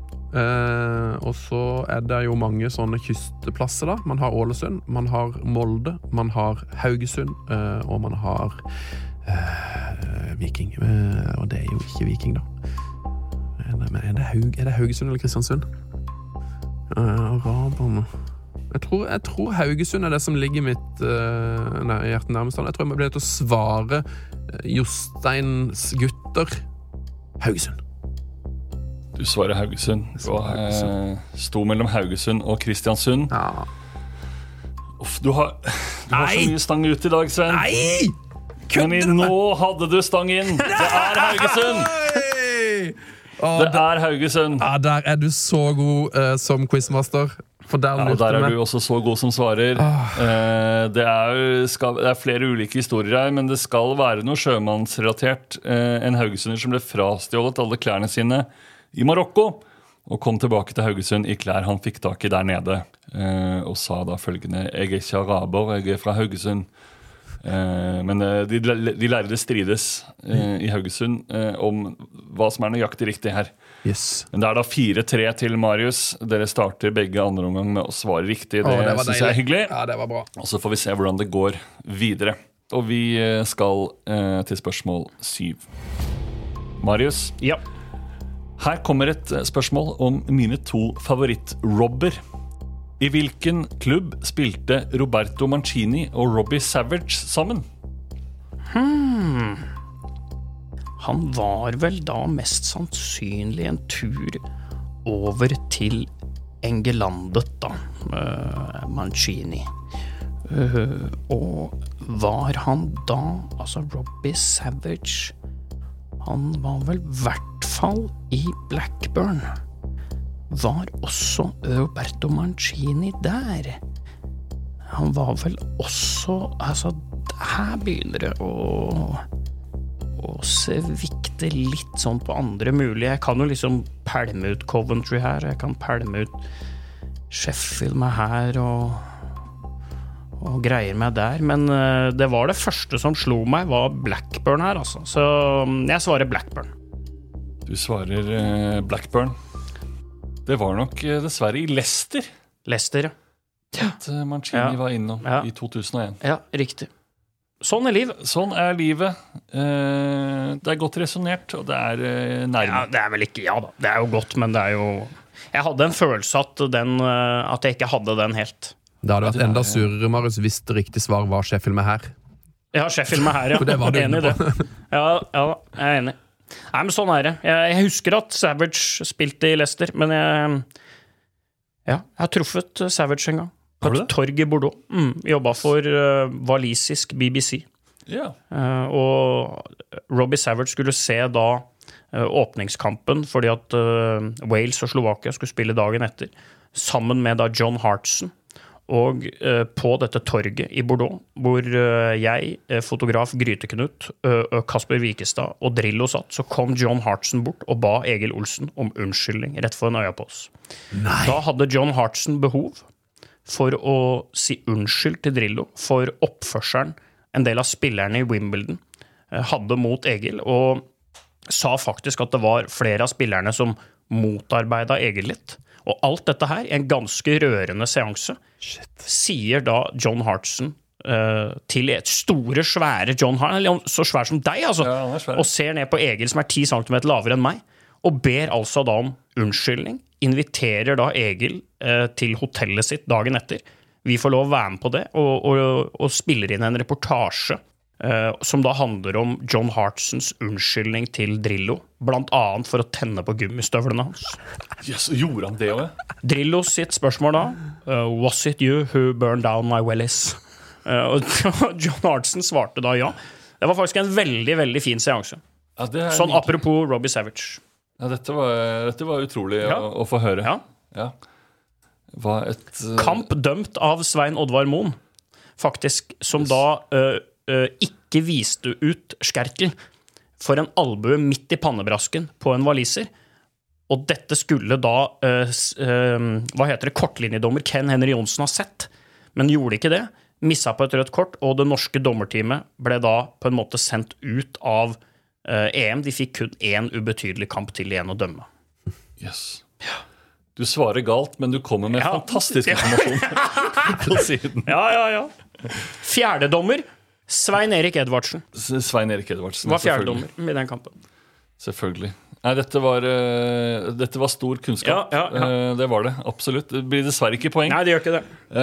Eh, og så er det jo mange sånne kystplasser da. Man har Ålesund, man har Molde, man har Haugesund, eh, og man har eh, Viking. Eh, og det er jo ikke Viking da. Er det, er det, Haug, er det Haugesund eller Kristiansund? Eh, Araberne. Jeg tror, jeg tror Haugesund er det som ligger mitt uh, nei, hjertet nærmest. Jeg tror jeg må bli nødt til å svare uh, Josteins gutter Haugesund. Du svarer Haugesund. Og, uh, sto mellom Haugesund og Kristiansund. Ja. Uff, du har, du har så mye stang ut i dag, Sven. Nei! Men nå hadde du stang inn. Det er Haugesund! Det er Haugesund. Ja, der er du så god uh, som quizmaster. For der, ja, der er du også så god som svarer. Oh. eh, det, er, skal, det er flere ulike historier her, men det skal være noe sjømannsrelatert. Eh, en haugesunder som ble frastjålet alle klærne sine i Marokko, og kom tilbake til Haugesund i klær han fikk tak i der nede. Eh, og sa da følgende: jeg er ikke araber, jeg er fra Haugesund. Eh, men eh, de, de lærde strides eh, i Haugesund eh, om hva som er nøyaktig riktig her. Yes. Men det er da fire tre til Marius. Dere starter begge andre omgang med å svare riktig. Det, Å, det var synes jeg er hyggelig. Ja, det var bra. Og så får vi se hvordan det går videre. Og vi eh, skal eh, til spørsmål syv. Marius, Ja. her kommer et eh, spørsmål om mine to favoritt-robber. I hvilken klubb spilte Roberto Mancini og Robbie Savage sammen? Han var vel da mest sannsynlig en tur over til Engelandet, da, uh, Mancini. Uh, og var han da, altså Robbie Savage, han var vel i hvert fall i Blackburn. Var også Roberto Mancini der? Han var vel også, altså, her begynner det å og svikte litt sånn på andre mulige. Jeg kan jo liksom pælme ut Coventry her, jeg kan pælme ut Sheffield med her og, og greier meg der, men uh, det var det første som slo meg var Blackburn her, altså. Så um, jeg svarer Blackburn. Du svarer uh, Blackburn. Det var nok uh, dessverre i Leicester Leicester, ja. at uh, Mancini Ja. var innom Ja. i to tusen og en. Ja, riktig. Sånn er livet. Sånn er livet. Uh, det er godt resonert, og det er uh, nærme. Ja, det er vel ikke, ja da, det er jo godt, men det er jo jeg hadde en følelse at, den, at jeg ikke hadde den helt. Det hadde vært enda surere, Marius, hvis det riktige svar var Sheffield med her. Jeg har Sheffield med her, ja. For det var du Enig i inne det. Ja, ja, jeg er enig. Nei, men sånn er det. Jeg, jeg husker at Savage spilte i Leicester, men jeg, ja, jeg har truffet Savage en gang. På Har du et det? torg i Bordeaux. Mm, jobbet for uh, walisisk B B C. Ja. Uh, og Robbie Savage skulle se da uh, åpningskampen, fordi at uh, Wales og Slovakia skulle spille dagen etter, sammen med da John Hartson. Og uh, på dette torget i Bordeaux, hvor uh, jeg, uh, fotograf Gryteknut, uh, Kasper Wikestad og Drillo satt, så kom John Hartson bort og ba Egil Olsen om unnskyldning rett foran øya på oss. Nei. Da hadde John Hartson behov for å si unnskyld til Drillo for oppførselen en del av spillerne i Wimbledon uh, hadde mot Egil, og sa faktisk at det var flere av spillerne som motarbeidet Egil litt. Og alt dette her, en ganske rørende seanse, Shit. sier da John Hartson uh, til et store, svære John Hartson, eller så svær som deg, altså, Ja, han er svær. og ser ned på Egil som er ti centimeter lavere enn meg, og ber altså da om unnskyldning, inviterer da Egil uh, til hotellet sitt dagen etter. Vi får lov å være med på det, og, og, og spiller inn en reportasje uh, som da handler om John Hartsons unnskyldning til Drillo, blant annet for å tenne på gummistøvlene hans. Yes, gjorde han det også? Drillo sitt spørsmål da, uh, was it you who burned down my wellies? Uh, og John Hartson svarte da ja. Det var faktisk en veldig, veldig fin seanse. Ja, det er Sånn nydelig. apropos Robbie Savage. Ja, dette var, dette var utrolig Ja. å, å få høre. Ja. Ja. Hva et... uh, Kamp dømt av Svein Oddvar Moen, faktisk, som da uh, uh, ikke viste ut Skerkel for en albue midt i pannebrasken på en waliser. Og dette skulle da, uh, s- uh, hva heter det, kortlinjedommer Ken Henry Johnsen har sett, men gjorde ikke det. Missa på et rødt kort, og det norske dommerteamet ble da på en måte sendt ut av uh, E M. De fikk kun én ubetydelig kamp til igjen å dømme. Yes. Du svarer galt, men du kommer med Ja. fantastisk informasjon på siden. Ja, ja, ja. Fjerdedommer, Svein Erik Edvardsen, S- Svein Erik Edvardsen. var selvfølgelig. fjerdedommer i den kampen. Selvfølgelig. Nei, dette var, eh, dette var stor kunnskap. Ja, ja, ja. Eh, det var det, absolutt. Det blir dessverre ikke poeng. Nei, det gjør ikke det.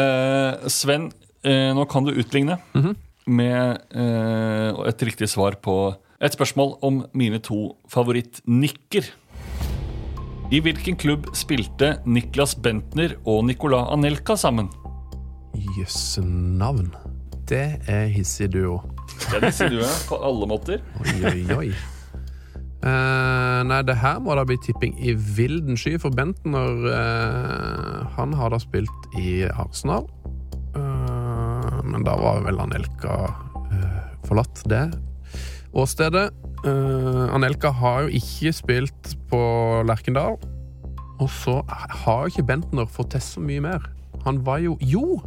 Eh, Sven, eh, nå kan du utligne med eh, et riktig svar på et spørsmål om mine to favorittnikker. I hvilken klubb spilte Niklas Bentner og Nicolas Anelka sammen? Jøsse navn. Det er hissig duo. Ja, det sier du, ja, på alle måter. Oi, oi, oi. Eh, nei, det her må da bli tipping i vilden sky for Bentner. eh, han har da spilt i Arsenal. Eh, men da var vel Anelka uh, forlatt det åstedet. Uh, Anelka har jo ikke spilt på Lerkendal. Og så har jo ikke Bentner fått til så mye mer. Han var jo Jo!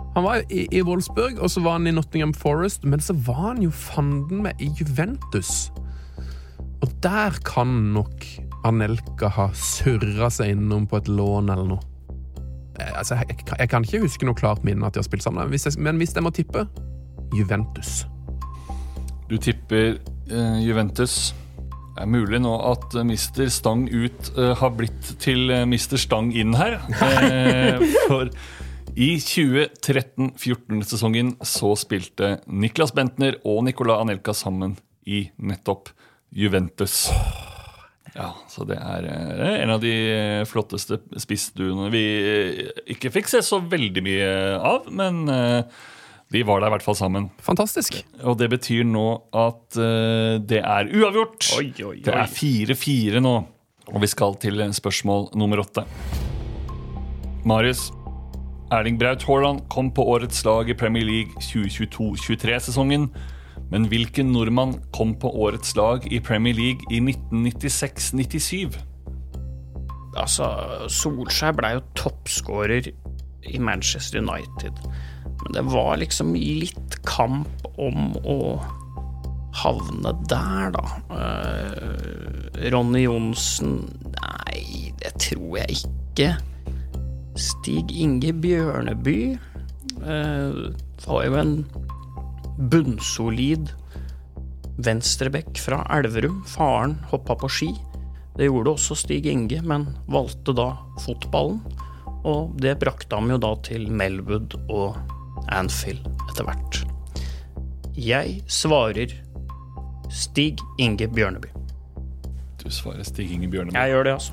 Han var i, i Wolfsburg, og så var han i Nottingham Forest, men så var han jo fanden med i Juventus. Og der kan nok Anelka ha surret seg innom på et lån eller noe. Altså, jeg, jeg kan ikke huske noe klart minne at de har spilt sammen, hvis jeg, men hvis jeg må tippe, Juventus. Du tipper uh, Juventus. Det er mulig nå at uh, mister Stang ut uh, har blitt til uh, mister Stang inn her. Uh, for i tjue tretten fjorten sesongen så spilte Niklas Bentner og Nicolas Anelka sammen i nettopp Juventus. Ja, så det er uh, en av de flotteste spissduene vi ikke fikk se så veldig mye av, men uh, de var der i hvert fall sammen. Fantastisk. Og det betyr nå at uh, det er uavgjort. Oi, oi, oi. Det er fire fire nå. Og vi skal til spørsmål nummer åtte. Marius, Erling Braut Haaland kom på årets lag i Premier League tjue tjueto tjuetre-sesongen. Men hvilken nordmann kom på årets lag i Premier League i nitten nittiseks nittisju? Altså, Solskjær ble jo toppskårer i Manchester United. Men det var liksom litt kamp om å havne der, da. Uh, Ronny Johnsen, nei, det tror jeg ikke. Stig Inge Bjørneby uh, var jo en bunnsolid venstrebekk fra Elverum. Faren hoppet på ski. Det gjorde også Stig Inge, men valgte da fotballen. Og det brakte ham jo da til Melwood og Anfield etter hvert. Jeg svarer Stig Inge Bjørneby. Du svarer Stig Inge Bjørneby. Jeg gjør det, altså.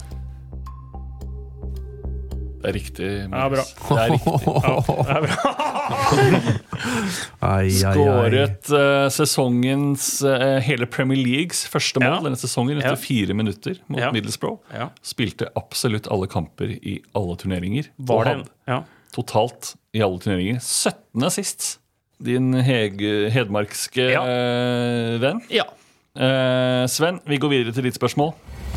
Det er riktig. Ja, bra. Det er riktig. Ja, det er bra. Ai, ai, ai. Skåret uh, sesongens uh, hele Premier Leagues første mål Ja. denne sesongen etter Ja. fire minutter mot Ja. Middlesbrough. Ja. Spilte absolutt alle kamper i alle turneringer. Var Og det? hadde Ja. totalt i alle turneringer sytten assists. Din heg, hedmarkske Ja. uh, venn. Ja. Uh, Sven, vi går videre til ditt spørsmål.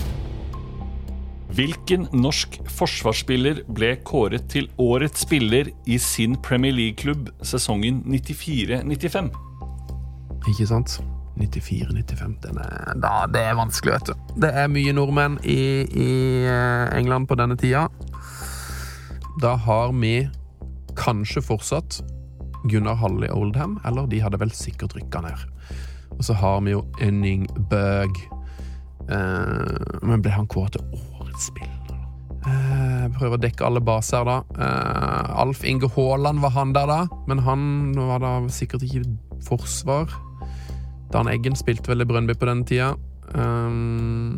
Hvilken norsk forsvarsspiller ble kåret til årets spiller i sin Premier League-klubb sesongen nittifire nittifem? Ikke sant? nittifire nittifem, den er, da, det er vanskelig, vet du. Det er mye nordmenn i, i England på denne tida. Da har vi kanskje fortsatt Gunnar Hall i Oldham, eller de hadde vel sikkert rykket ned. Og så har vi jo Enning Bøg. Eh, men ble han kåret til årets spiller? Eh, prøver å dekke alle baser da. Eh, Alf Inge Haaland var han der da, men han var da sikkert ikke forsvar. Dan Eggen spilte vel i Brøndby på den tida. Um,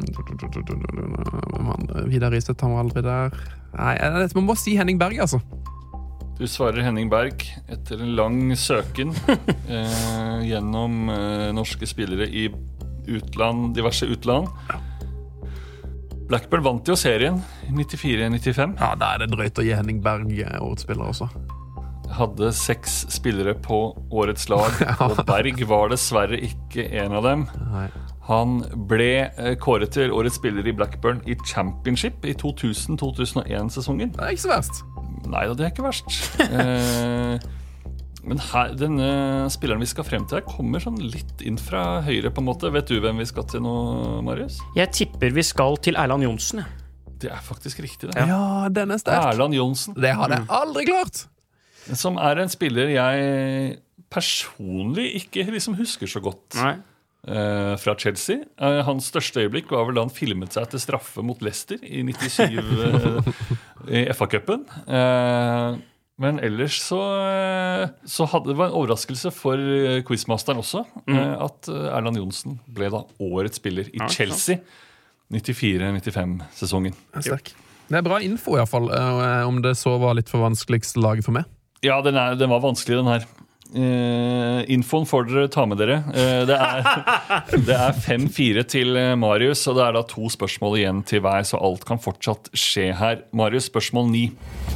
Vidar Riseth, han var aldri der. Nei, man må si Henning Berg, altså. Du svarer Henning Berg etter en lang søken eh, gjennom eh, norske spillere i utland, diverse utland. Blackburn vant jo serien i nittifire nittifem. Ja, da er det drøyt å gi Henning Berg årets spiller også. Hadde seks spillere på årets lag, og Berg var dessverre ikke en av dem. Nei. Han ble eh, kåret til årets spiller i Blackburn i Championship i to tusen til to tusen og en-sesongen. Det er ikke så verst. Nei, det er ikke verst. eh, men her, denne spilleren vi skal frem til her kommer sånn litt inn fra høyre på en måte. Vet du hvem vi skal til nå, Marius? Jeg tipper vi skal til Erland Johnsen, ja. Det er faktisk riktig det. Ja, den er sterk. Erland Johnsen, Det hadde jeg aldri klart. som er en spiller jeg personlig ikke liksom husker så godt. Nei. Uh, fra Chelsea. Uh, hans største øyeblikk var vel da han filmet seg til straffe mot Leicester i nittisju uh, i F A-cupen. Uh, men ellers så, uh, så hadde det var en overraskelse for uh, quizmasteren også uh, Mm. at uh, Erland Johnsen ble da årets spiller i Ja, Chelsea nittifire nittifem-sesongen. Det er sterk. Det er bra info i hvert fall, uh, om det så var litt for vanskeligst laget for meg. Ja, den, er, den var vanskelig, den her. Uh, infoen får dere ta med dere. Uh, det er, det er fem fire til Marius, og det er da to spørsmål igjen til hver, så alt kan fortsatt skje her. Marius, spørsmål ni.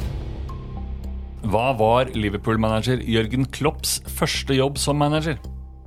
Hva var Liverpool-manager Jørgen Klopps første jobb som manager?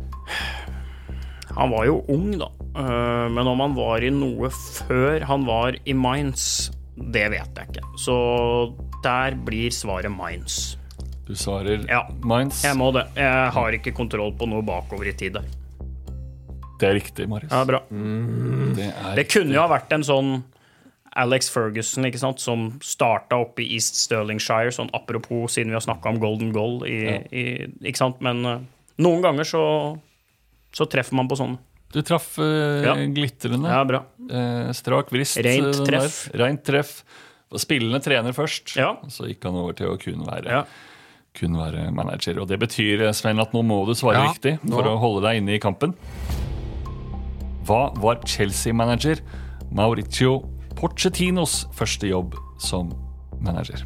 Han var jo ung da, uh, men om han var i noe før han var i Mainz, det vet jeg ikke. Så der blir svaret Mainz. Du Du svarer Ja. Mainz. Jeg må det. Jeg har ikke kontroll på noe bakover i tid der. Det er riktig, Marius. Ja, bra. Det, er Det kunne jo ha vært en sånn Alex Ferguson, ikke sant, som startet oppe i East Stirlingshire, sånn apropos, siden vi har snakket om Golden Goal, i, Ja. i, ikke sant, men uh, noen ganger så, så treffer man på sånn. Du traff uh, Ja. glitterende. Ja, bra. Uh, strak vrist. Rent uh, den treff. der. Rent treff. Spillende trener først, Ja. så gikk han over til å kun være, Ja. kun være manager. Og det betyr, Sven, at nå må du svare Ja, riktig for nå. å holde deg inne i kampen. Hva var Chelsea-manager Mauricio Pochettinos første jobb som manager?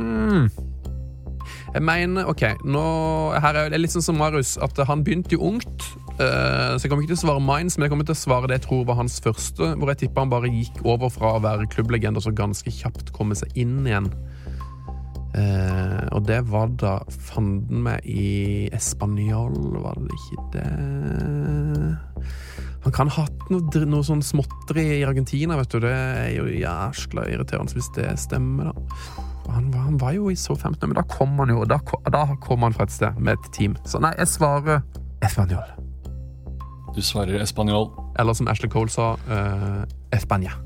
Jeg mener, ok, nå, her er det litt sånn som Marius, at han begynte jo ungt, eh, så jeg kommer ikke til å svare Mainz, men jeg kommer til å svare det jeg tror var hans første, hvor jeg tipper han bare gikk over fra å være klubblegend og så ganske kjapt komme seg inn igjen. Eh, og det var da fanden meg i Espanyol, var det ikke det? Han kan ha hatt noe, dr- noe sånn småtteri i Argentina, vet du, det er jo jæskla irriterende hvis det stemmer da. Han var, han var jo i så femten, men da kom han jo da, ko- da kom han fra et sted med et team. Så nei, jeg svarer Espanyol. Du svarer Espanyol. Eller som Ashley Cole sa, uh, Espania.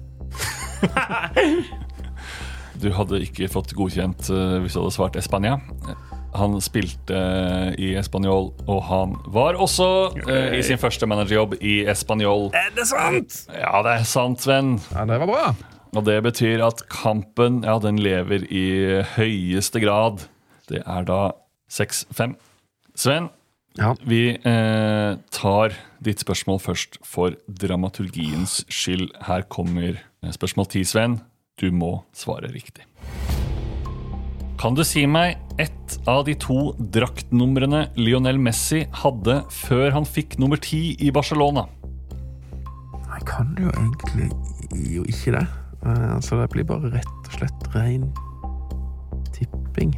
Du hadde ikke fått godkjent uh, hvis du hadde svart Espania. Han spilte uh, i Espanyol, og han var også uh, i sin første managerjobb i Espanyol. Er det sant? Ja, det er sant, Sven. Ja, det var bra. Og det betyr at kampen, ja, den lever i høyeste grad. Det er da seks fem. Sven, Ja. vi eh, tar ditt spørsmål først for dramaturgiens skyld. Her kommer spørsmål ti, Sven. Du må svare riktig. Kan du si meg ett av de to draktnumrene Lionel Messi hadde før han fikk nummer ti i Barcelona? Jeg kan jo egentlig jo ikke det. Uh, så det blir bare rett og slett ren tipping.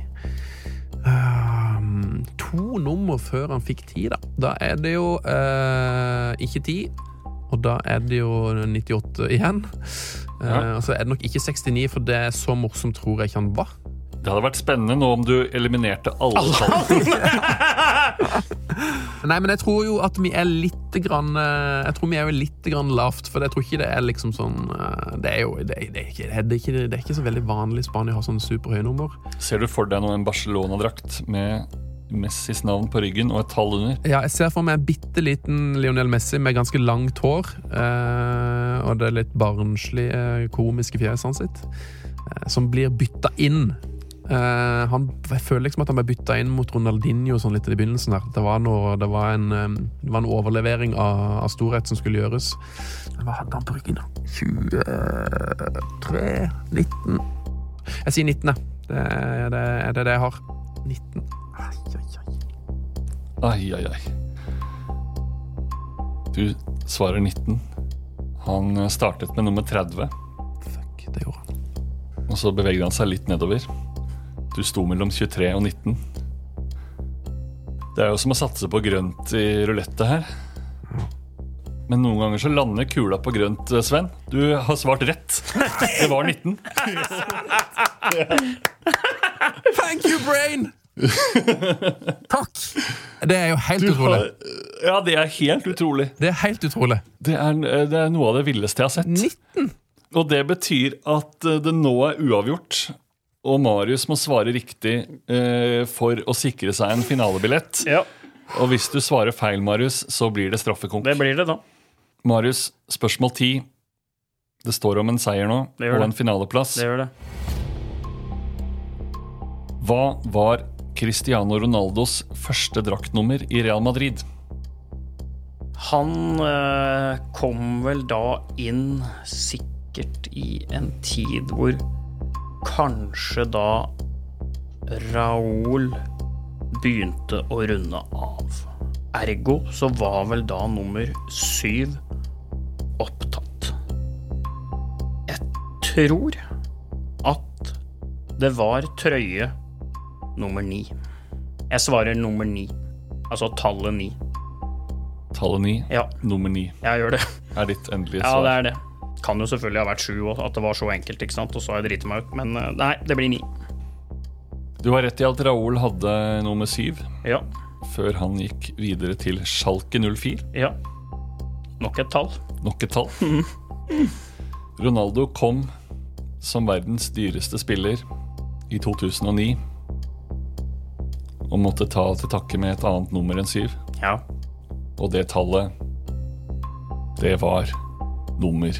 Um, to nummer før han fikk ti, da. Da er det jo uh, ikke ti, og da er det jo nittiåtte igjen. Uh, Ja. Og så er det nok ikke sekstini, for det er så morsomt tror jeg ikke han var. Det hadde vært spennende nå om du eliminerte alle tallene. Nei, men jeg tror jo at vi er litt grann, uh, jeg tror vi er jo litt grann lavt, for jeg tror ikke det er liksom sånn, uh, det er jo, det er, det er, ikke, det er, ikke, det er ikke så veldig vanlig i Spania å ha sånne superhøye nummer. Ser du for deg nå en Barcelona-drakt med Messis navn på ryggen og et tall under? Ja, jeg ser for meg en bitteliten Lionel Messi med ganske langt hår, eh, og det er litt barnslige, komiske fjeset hans sitt, eh, som blir byttet inn. Eh, han, jeg føler liksom at han ble byttet inn mot Ronaldinho sånn litt i begynnelsen der. Det var, noe, det var, en, eh, det var en overlevering av, av storhet som skulle gjøres. Hva hadde han på ryggen da? tjuetre, nitten. Jeg sier nitten, jeg. Det er det, er det det jeg har. nitten. Ai, ai, ai. Ai, ai, ai. Du svarer nitten. Han startet med nummer tretti, Fuck, det gjorde han. og så beveget han seg litt nedover. Du sto mellom tjuetre og nitten. Det er jo som å satse på grønt i rulette her. Men noen ganger så lander kula på grønt, Sven. Du har svart rett. Det var nitten. Thank you, brain! Takk! Det er jo helt utrolig. Ja, det er helt utrolig. Det er helt utrolig. Det er, det er noe av det villeste jeg har sett. nitten? Og det betyr at eh, det nå er uavgjort, og Marius må svare riktig eh, for å sikre seg en finalebillett. Ja, Og hvis du svarer feil, Marius, så blir det straffekonk. det blir det da. Marius, spørsmål ti. Det står om en seier nå, Det gjør og det. en finaleplass. Det gjør det. Hva var Cristiano Ronaldos første draktnummer i Real Madrid? Han eh, kom vel da inn sikkert i en tid hvor kanskje da Raúl begynte å runde av. Ergo så var vel da nummer syv opptatt. Jeg tror at det var trøye nummer ni. Jeg svarer nummer ni. Altså tallet ni. Tallet ni, Ja, nummer ni, jeg gjør det. er ditt endelige Ja, svar. det er det. Kan jo selvfølgelig ha vært sju, og at det var så enkelt, ikke sant? Og så har jeg driti meg ut. Men eh, nei, det blir ni. Du har rett i at Raoul hadde nummer syv, Ja. før han gikk videre til Schalke null fire. Ja. Nok et tall. Nok et tall. Ronaldo kom som verdens dyreste spiller i to tusen og ni og måtte ta til takke med et annet nummer enn syv. Ja. Og det tallet, det var nummer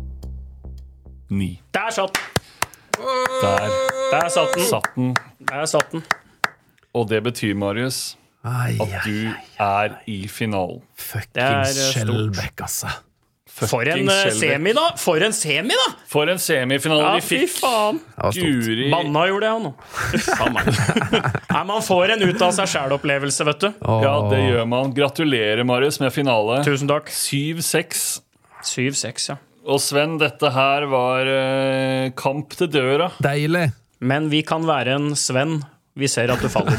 ni. Der satt den! Der Der satt den. satt den. Der satt den. Og det betyr, Marius, Ai, at du er i finalen. Det er, fucking eh, stort. Skjelbæk, altså. For en Fucking eh, Skjelbæk. semi, da! For en semi, da! For en semifinale Ja, vi fy fikk. faen. Det var stort. Guri. Banna gjorde jeg nå. Faen meg. Nei, man får en ut av seg selv-opplevelse, vet du. Åh. Ja, det gjør man. Gratulerer, Marius, med finale. Tusen takk. syv seks. syv seks, ja. Og Sven, dette her var eh, kamp til døra. Deilig. Men vi kan være en Sven. Vi ser at du faller.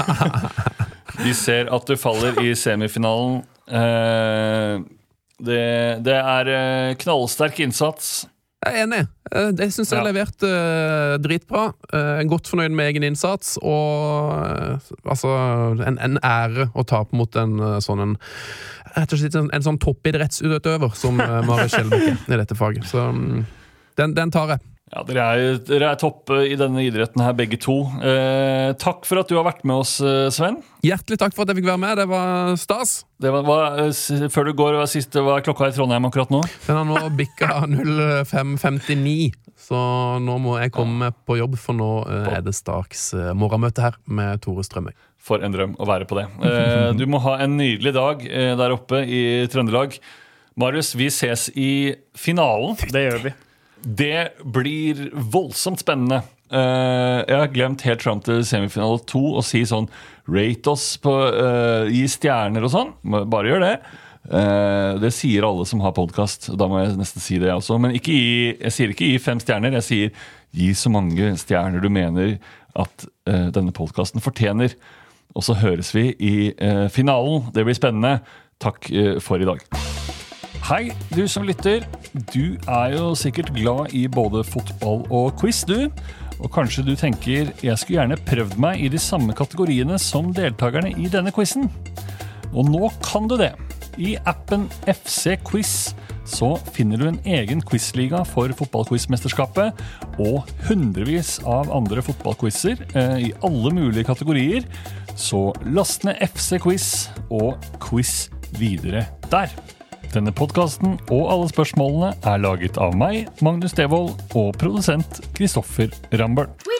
Vi ser at du faller i semifinalen. Eh, det, det er eh, knallsterk innsats. Jeg er enig. Eh, Det synes jeg Ja. har levert eh, dritbra. Eh, godt fornøyd med egen innsats, og eh, altså en, en ære å ta på mot en eh, sånn en, rett og slett en, en sånn toppidrettsutøver som uh, Marius Skjelbæk er i dette faget. Så mm, den, den tar jeg. Ja, dere er, dere er toppe i denne idretten her, begge to. Eh, takk for at du har vært med oss, eh, Sven. Hjertelig takk for at jeg fikk være med. Det var stas. Det var, hva, eh, s- før du går, hva er siste, hva er klokka i Trondheim akkurat nå? Den har nå bikka null fem femtini, så nå må jeg komme på jobb, for nå eh, er det straks eh, morgenmøte her med Tore Strømøy. For en drøm å være på det. Eh, du må ha en nydelig dag eh, der oppe i Trøndelag. Marius, vi ses i finalen. Det gjør vi. Det blir voldsomt spennende. Eh, jeg har glemt helt fram til semifinale to å si sånn rate oss på eh, gi stjerner og sånn. Må- Bare gjør det. Eh, det sier alle som har podcast. Da må jeg nesten si det jeg også. Men ikke gi, jeg sier ikke gi fem stjerner. Jeg sier gi så mange stjerner du mener at eh, denne podcasten fortjener. Og så høres vi i eh, finalen. Det blir spennende. Takk eh, for i dag. Hei, du som lytter. Du er jo sikkert glad i både fotball og quiz, du. Og kanskje du tenker, jeg skulle gjerne prøvd meg i de samme kategoriene som deltakerne i denne quizen. Og nå kan du det. I appen F C Quiz så finner du en egen quizliga for fotballquizmesterskapet og hundrevis av andre fotballquizer eh, i alle mulige kategorier. Så last ned F C Quiz og quiz videre der. Denne podcasten og alle spørsmålene er laget av meg, Magnus Devold, og produsent Kristoffer Rambøll.